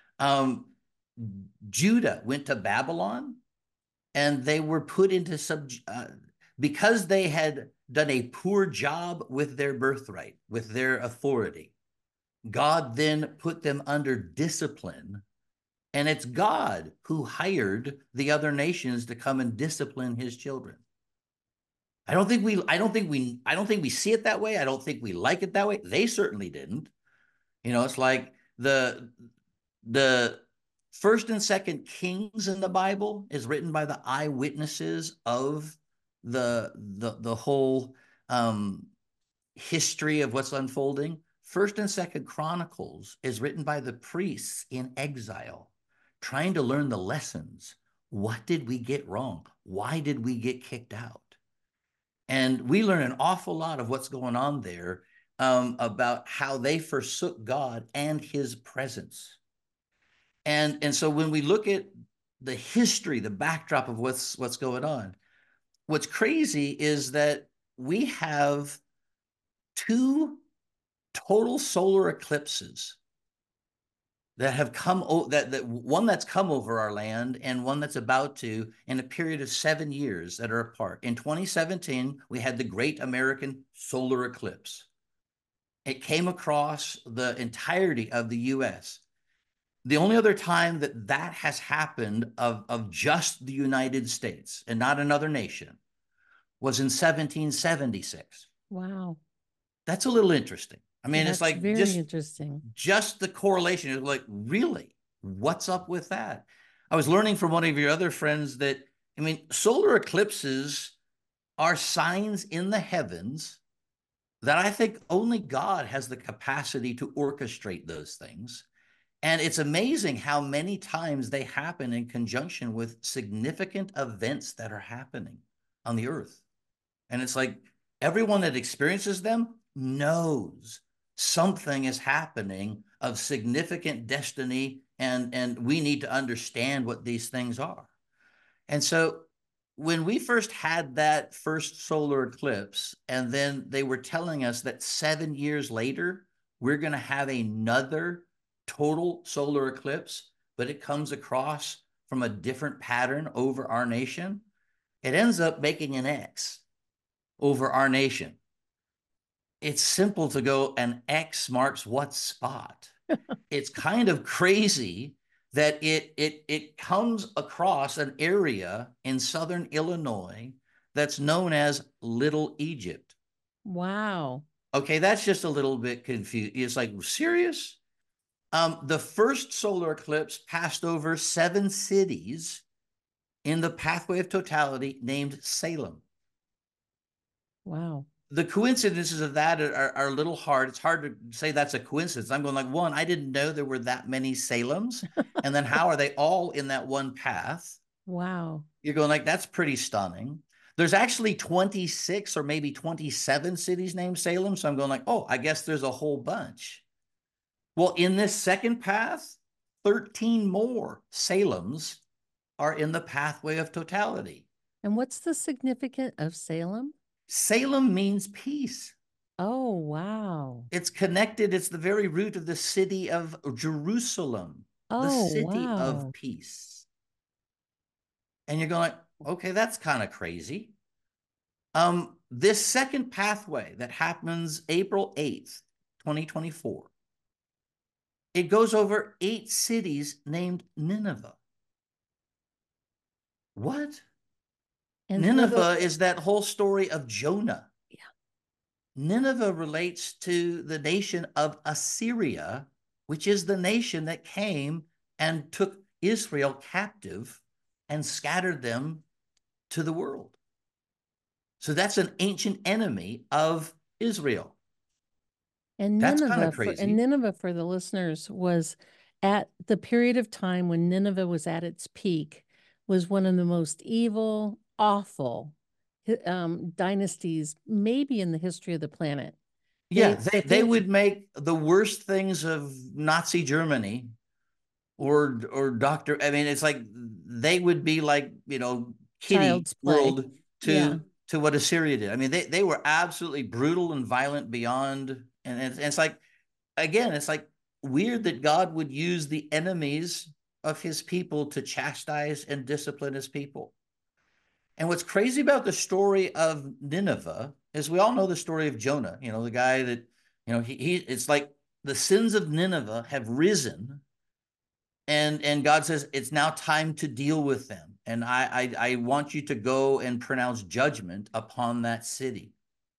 Judah went to Babylon, and they were put into because they had done a poor job with their birthright, with their authority. God then put them under discipline, and it's God who hired the other nations to come and discipline his children. I don't think we see it that way. I don't think we like it that way. They certainly didn't. It's like the first and second Kings in the Bible is written by the eyewitnesses of the whole history of what's unfolding. First and second Chronicles is written by the priests in exile, trying to learn the lessons. What did we get wrong? Why did we get kicked out? And we learn an awful lot of what's going on there, about how they forsook God and his presence. And so when we look at the history, the backdrop of what's going on, what's crazy is that we have two total solar eclipses that have come, that one that's come over our land and one that's about to, in a period of 7 years that are apart. In 2017, we had the Great American Solar Eclipse. It came across the entirety of the US. The only other time that has happened of just the United States and not another nation was in 1776. Wow. That's a little interesting. I mean, That's it's like very interesting. just the correlation is like, really, what's up with that? I was learning from one of your other friends that, I mean, solar eclipses are signs in the heavens that I think only God has the capacity to orchestrate those things. And it's amazing how many times they happen in conjunction with significant events that are happening on the earth. And it's like everyone that experiences them knows something is happening of significant destiny, and we need to understand what these things are. And so when we first had that first solar eclipse, and then they were telling us that 7 years later, we're going to have another total solar eclipse, but it comes across from a different pattern over our nation, it ends up making an X over our nation. It's simple to go, an X marks what spot? It's kind of crazy that it comes across an area in southern Illinois that's known as Little Egypt. Wow. Okay, that's just a little bit confused. It's like, serious? The first solar eclipse passed over 7 cities in the pathway of totality named Salem. Wow. The coincidences of that are a little hard. It's hard to say that's a coincidence. I'm going like, one, I didn't know there were that many Salems. And then how are they all in that one path? Wow. You're going like, that's pretty stunning. There's actually 26 or maybe 27 cities named Salem. So I'm going like, oh, I guess there's a whole bunch. Well, in this second path, 13 more Salems are in the pathway of totality. And what's the significance of Salem? Salem means peace. Oh, wow. It's connected. It's the very root of the city of Jerusalem, the Oh, city of wow. peace. And you're going, okay, that's kind of crazy. This second pathway that happens April 8th, 2024, it goes over 8 cities named Nineveh. What? And for Nineveh is that whole story of Jonah. Yeah. Nineveh relates to the nation of Assyria, which is the nation that came and took Israel captive and scattered them to the world. So that's an ancient enemy of Israel. And That's kind of Nineveh crazy. for the listeners was at the period of time when Nineveh was at its peak, was one of the most evil, awful dynasties maybe in the history of the planet. Yeah, They they would make the worst things of Nazi Germany or Doctor. I mean, it's like they would be like, kiddie child's play. world Yeah. to what Assyria did. I mean, they were absolutely brutal and violent beyond, and it's like, again, it's like weird that God would use the enemies of his people to chastise and discipline his people. And what's crazy about the story of Nineveh is we all know the story of Jonah, the guy that, he it's like the sins of Nineveh have risen, and God says it's now time to deal with them. And I want you to go and pronounce judgment upon that city.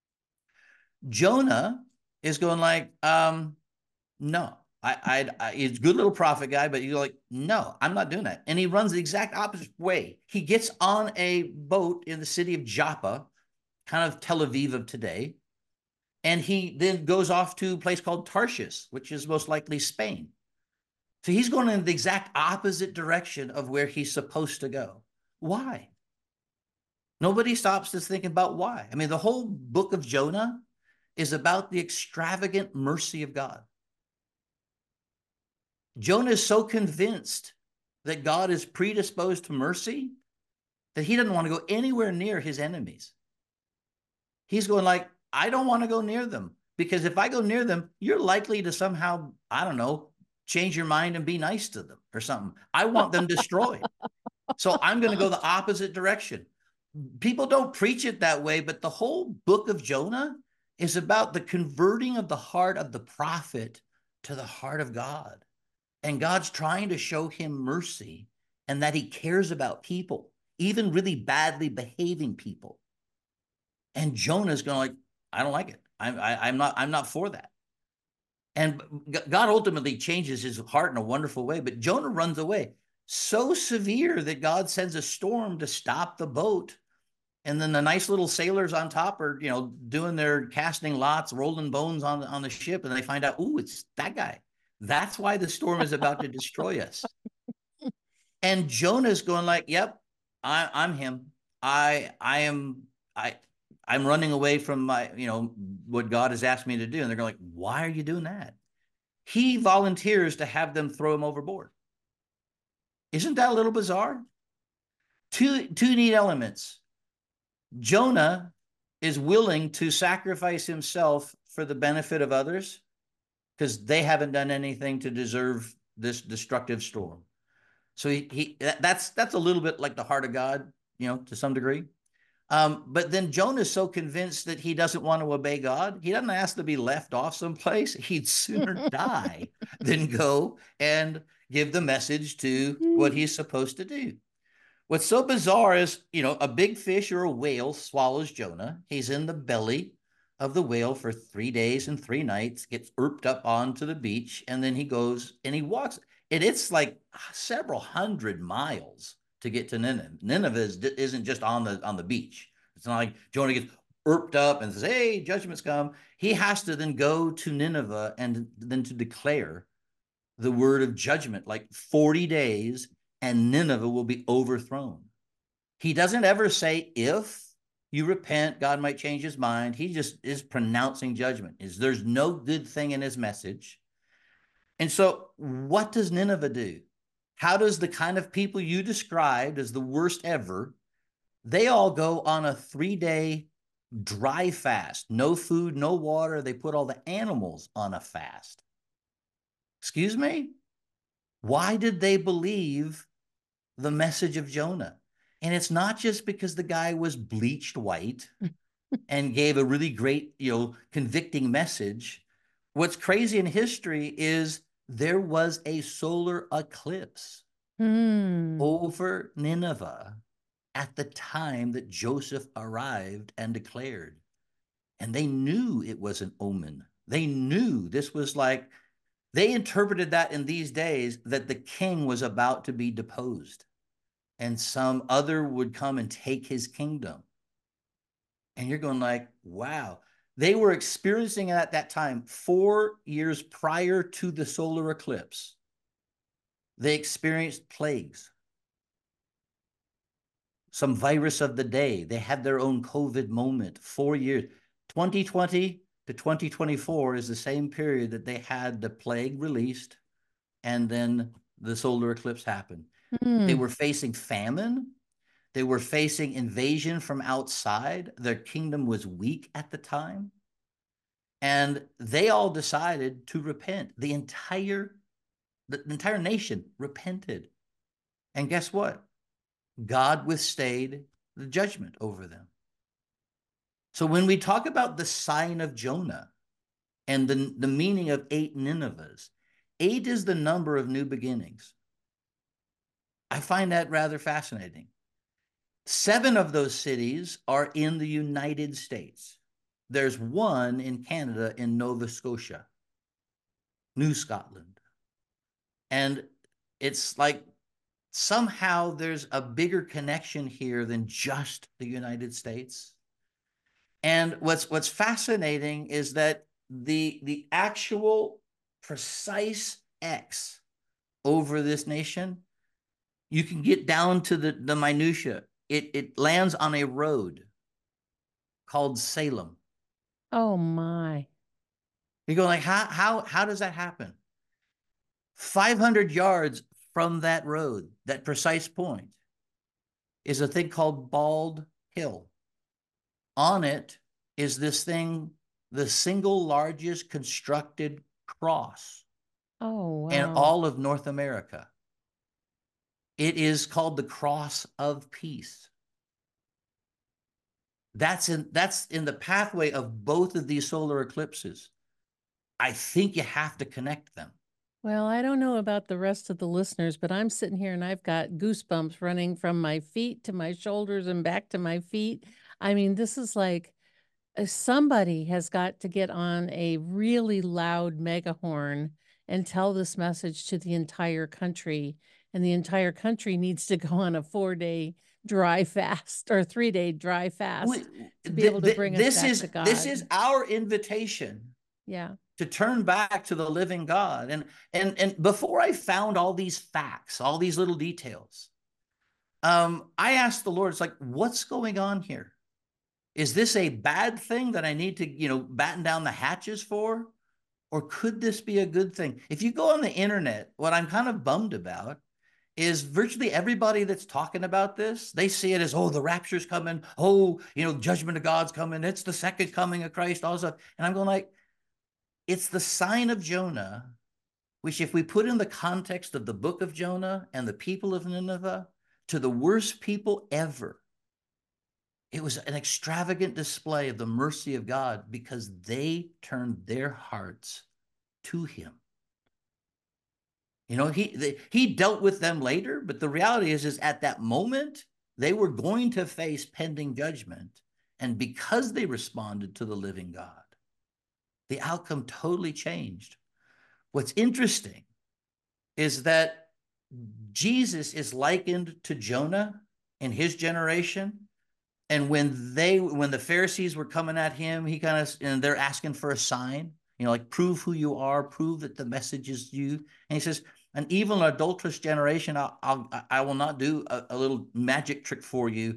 Jonah is going like, no, he's a good little prophet guy, but you're like, no, I'm not doing that. And he runs the exact opposite way. He gets on a boat in the city of Joppa, kind of Tel Aviv of today, and he then goes off to a place called Tarshish, which is most likely Spain. So he's going in the exact opposite direction of where he's supposed to go. Why? Nobody stops to think about why. I mean, the whole book of Jonah is about the extravagant mercy of God. Jonah is so convinced that God is predisposed to mercy that he doesn't want to go anywhere near his enemies. He's going like, I don't want to go near them, because if I go near them, you're likely to somehow, I don't know, change your mind and be nice to them or something. I want them destroyed. So I'm going to go the opposite direction. People don't preach it that way, but the whole book of Jonah is about the converting of the heart of the prophet to the heart of God. And God's trying to show him mercy and that he cares about people, even really badly behaving people. And Jonah's going like, I don't like it. I'm not for that. And God ultimately changes his heart in a wonderful way, but Jonah runs away. So severe that God sends a storm to stop the boat. And then the nice little sailors on top are, doing their casting lots, rolling bones on the ship, and they find out, ooh, it's that guy. That's why the storm is about to destroy us. And Jonah's going like, yep, I'm him. I'm running away from my, what God has asked me to do. And they're going like, why are you doing that? He volunteers to have them throw him overboard. Isn't that a little bizarre? Two neat elements. Jonah is willing to sacrifice himself for the benefit of others because they haven't done anything to deserve this destructive storm. So that's a little bit like the heart of God, to some degree. But then Jonah is so convinced that he doesn't want to obey God. He doesn't ask to be left off someplace. He'd sooner die than go and give the message to what he's supposed to do. What's so bizarre is, a big fish or a whale swallows Jonah. He's in the belly of the whale for 3 days and 3 nights, gets erped up onto the beach, and then he goes and he walks. And it's like several hundred miles to get to Nineveh. Nineveh isn't just on the beach. It's not like Jonah gets erped up and says, hey, judgment's come. He has to then go to Nineveh and then to declare the word of judgment, like 40 days, and Nineveh will be overthrown. He doesn't ever say if You repent, God might change his mind. He just is pronouncing judgment. There's no good thing in his message. And so what does Nineveh do? How does the kind of people you described as the worst ever, they all go on a 3-day dry fast, no food, no water. They put all the animals on a fast. Excuse me? Why did they believe the message of Jonah? And it's not just because the guy was bleached white and gave a really great, convicting message. What's crazy in history is there was a solar eclipse over Nineveh at the time that Joseph arrived and declared. And they knew it was an omen. They knew this was like, they interpreted that in these days that the king was about to be deposed and some other would come and take his kingdom. And you're going like, wow. They were experiencing it at that time, 4 years prior to the solar eclipse. They experienced plagues, some virus of the day. They had their own COVID moment, 4 years. 2020 to 2024 is the same period that they had the plague released and then the solar eclipse happened. They were facing famine. They were facing invasion from outside. Their kingdom was weak at the time. And they all decided to repent. The entire nation repented. And guess what? God withstayed the judgment over them. So when we talk about the sign of Jonah and the meaning of 8 Ninevehs, 8 is the number of new beginnings. I find that rather fascinating. 7 of those cities are in the United States. There's one in Canada, in Nova Scotia, New Scotland. And it's like somehow there's a bigger connection here than just the United States. And what's fascinating is that the actual precise X over this nation, you can get down to the minutia. It lands on a road called Salem. Oh my. You go like, how does that happen? 500 yards from that road, that precise point, is a thing called Bald Hill. On it is this thing, the single largest constructed cross in wow. all of North America. It is called the Cross of Peace. That's in the pathway of both of these solar eclipses. I think you have to connect them. Well, I don't know about the rest of the listeners, but I'm sitting here and I've got goosebumps running from my feet to my shoulders and back to my feet. I mean, this is like somebody has got to get on a really loud megahorn and tell this message to the entire country. And the entire country needs to go on a 4-day dry fast or 3-day dry fast to be able to bring us back to God. This is our invitation. Yeah. To turn back to the living God. And before I found all these facts, all these little details, I asked the Lord, it's like, what's going on here? Is this a bad thing that I need to, batten down the hatches for? Or could this be a good thing? If you go on the internet, what I'm kind of bummed about is virtually everybody that's talking about this, they see it as, oh, the rapture's coming. Oh, judgment of God's coming. It's the second coming of Christ, all this stuff. And I'm going like, it's the sign of Jonah, which if we put in the context of the book of Jonah and the people of Nineveh, to the worst people ever, it was an extravagant display of the mercy of God because they turned their hearts to him. He dealt with them later, but the reality is at that moment, they were going to face pending judgment. And because they responded to the living God, the outcome totally changed. What's interesting is that Jesus is likened to Jonah in his generation. And when the Pharisees were coming at him, and they're asking for a sign, like prove who you are, prove that the message is you. And he says, an evil and adulterous generation, I will not do a little magic trick for you.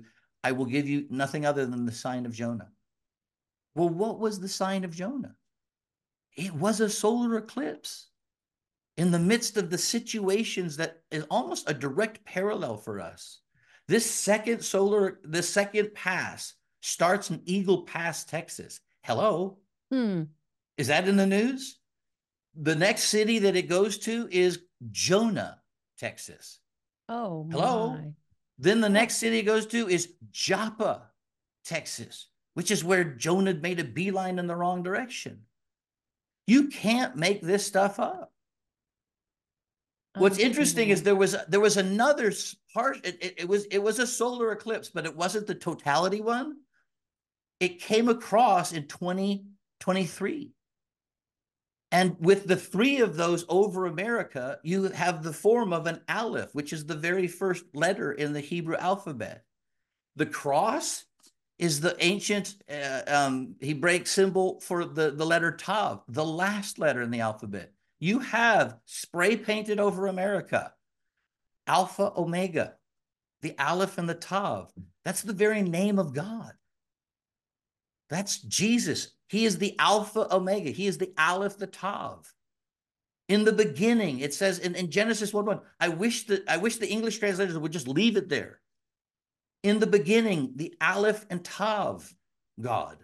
I will give you nothing other than the sign of Jonah. Well, what was the sign of Jonah? It was a solar eclipse in the midst of the situations that is almost a direct parallel for us. This second pass starts in Eagle Pass, Texas. Hello? Is that in the news? The next city that it goes to is Jonah, Texas. Oh, Hello? my. Then the next city it goes to is Joppa, Texas, which is where Jonah made a beeline in the wrong direction. You can't make this stuff up. What's interesting is there was another part. It was a solar eclipse, but it wasn't the totality one. It came across in 2023. And with the three of those over America, you have the form of an aleph, which is the very first letter in the Hebrew alphabet. The cross is the ancient Hebraic symbol for the letter Tav, the last letter in the alphabet. You have spray painted over America, Alpha Omega, the Aleph and the Tav. That's the very name of God. That's Jesus. He is the Alpha Omega. He is the Aleph, the Tav. In the beginning, it says in Genesis 1:1, I wish the English translators would just leave it there. In the beginning, the Aleph and Tav God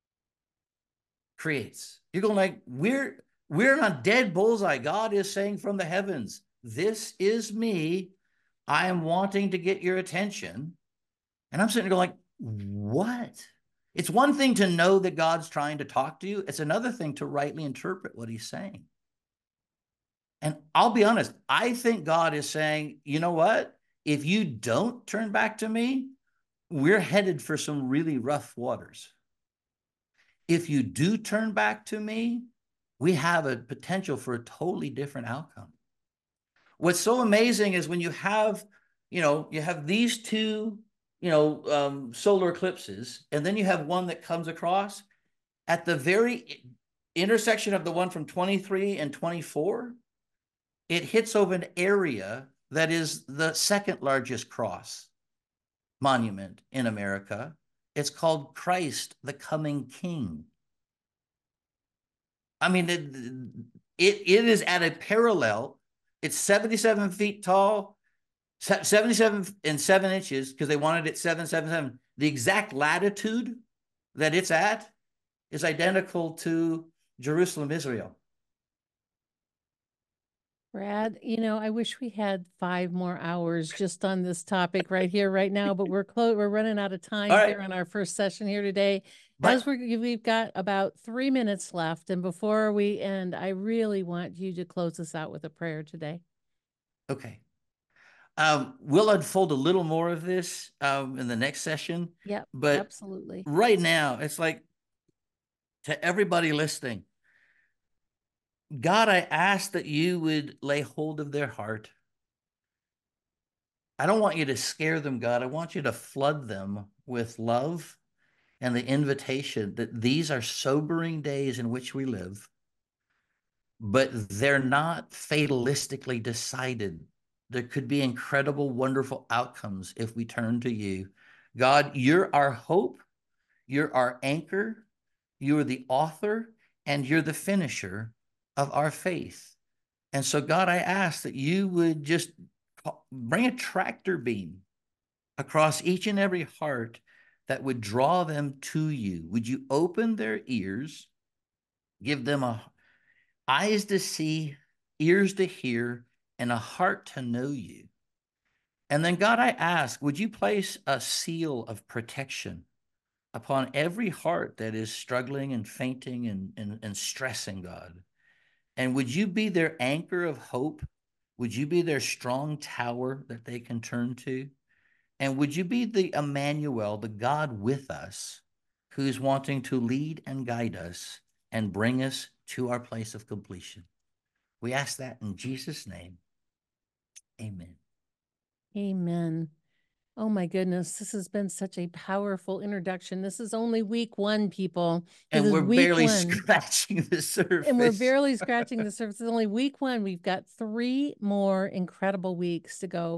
creates. You're going like, we're not dead bullseye. God is saying from the heavens, this is me. I am wanting to get your attention. And I'm sitting there going like, what? It's one thing to know that God's trying to talk to you. It's another thing to rightly interpret what he's saying. And I'll be honest, I think God is saying, you know what? If you don't turn back to me, we're headed for some really rough waters. If you do turn back to me, we have a potential for a totally different outcome. What's so amazing is when you have these two, solar eclipses, and then you have one that comes across at the very intersection of the one from 23 and 24, it hits over an area that is the second largest cross monument in America. It's called Christ the Coming King. I mean, it is at a parallel. It's 77 feet tall, 77 and 7 inches, because they wanted it 777. The exact latitude that it's at is identical to Jerusalem, Israel. Brad, I wish we had 5 more hours just on this topic right here, right now, but we're running out of time here on our first session here today. We've got about 3 minutes left. And before we end, I really want you to close us out with a prayer today. Okay. We'll unfold a little more of this in the next session. Yep, but absolutely. Right now, it's like, to everybody listening, God, I ask that you would lay hold of their heart. I don't want you to scare them, God. I want you to flood them with love and the invitation that these are sobering days in which we live, but they're not fatalistically decided. There could be incredible, wonderful outcomes if we turn to you. God, you're our hope. You're our anchor. You're the author and you're the finisher of our faith. And so, God, I ask that you would just bring a tractor beam across each and every heart that would draw them to you. Would you open their ears, give them eyes to see, ears to hear, and a heart to know you? And then, God, I ask, would you place a seal of protection upon every heart that is struggling and fainting and stressing, God? And would you be their anchor of hope? Would you be their strong tower that they can turn to? And would you be the Emmanuel, the God with us, who's wanting to lead and guide us and bring us to our place of completion? We ask that in Jesus' name. Amen. Amen. Oh my goodness, this has been such a powerful introduction. This is only week 1, people. And we're barely scratching the surface. And we're barely scratching the surface. It's only week 1. We've got 3 more incredible weeks to go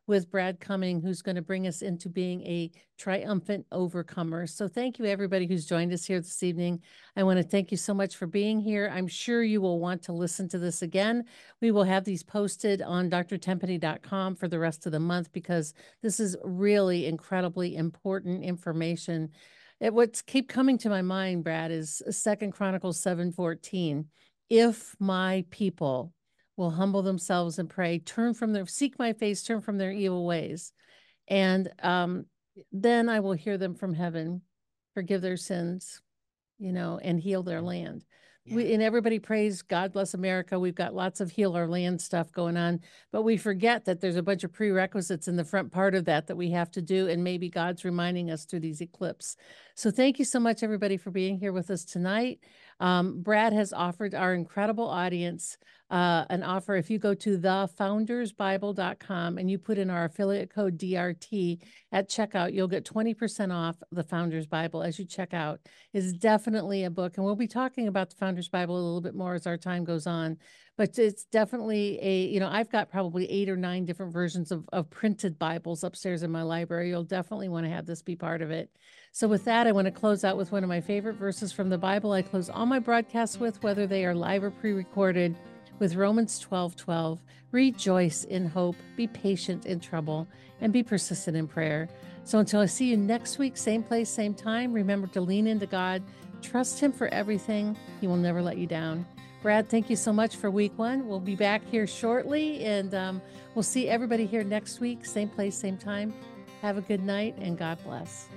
with Brad Cumming, who's going to bring us into being a triumphant overcomer. So thank you, everybody who's joined us here this evening. I want to thank you so much for being here. I'm sure you will want to listen to this again. We will have these posted on drtenpenny.com for the rest of the month because this is really incredibly important information. What's keep coming to my mind, Brad, is 2 Chronicles 7:14. If my people will humble themselves and pray, seek my face, turn from their evil ways. And then I will hear them from heaven, forgive their sins, and heal their land. And everybody prays, God bless America. We've got lots of heal our land stuff going on, but we forget that there's a bunch of prerequisites in the front part of that we have to do. And maybe God's reminding us through these eclipses. So thank you so much, everybody, for being here with us tonight. Brad has offered our incredible audience an offer. If you go to thefoundersbible.com and you put in our affiliate code DRT at checkout, you'll get 20% off the Founders Bible as you check out. It's definitely a book, and we'll be talking about the Founders Bible a little bit more as our time goes on. But it's definitely I've got probably 8 or 9 different versions of printed Bibles upstairs in my library. You'll definitely want to have this be part of it. So with that, I want to close out with one of my favorite verses from the Bible. I close all my broadcasts with, whether they are live or pre-recorded, with Romans 12:12. Rejoice in hope, be patient in trouble, and be persistent in prayer. So until I see you next week, same place, same time, remember to lean into God, trust Him for everything. He will never let you down. Brad, thank you so much for week 1. We'll be back here shortly, and we'll see everybody here next week, same place, same time. Have a good night, and God bless.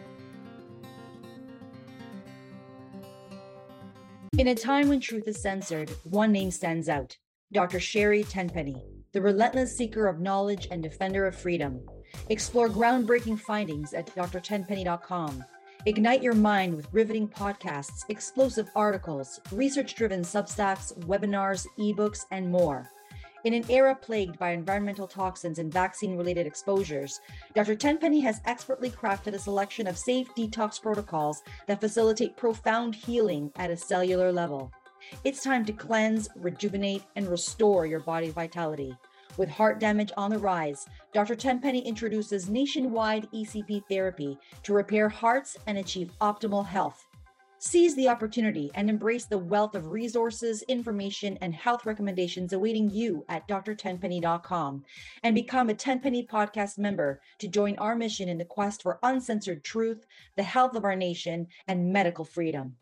In a time when truth is censored, one name stands out: Dr. Sherry Tenpenny, the relentless seeker of knowledge and defender of freedom. Explore groundbreaking findings at drtenpenny.com. Ignite your mind with riveting podcasts, explosive articles, research-driven Substacks, webinars, ebooks, and more. In an era plagued by environmental toxins and vaccine-related exposures, Dr. Tenpenny has expertly crafted a selection of safe detox protocols that facilitate profound healing at a cellular level. It's time to cleanse, rejuvenate, and restore your body's vitality. With heart damage on the rise, Dr. Tenpenny introduces nationwide ECP therapy to repair hearts and achieve optimal health. Seize the opportunity and embrace the wealth of resources, information, and health recommendations awaiting you at drtenpenny.com, and become a Tenpenny Podcast member to join our mission in the quest for uncensored truth, the health of our nation, and medical freedom.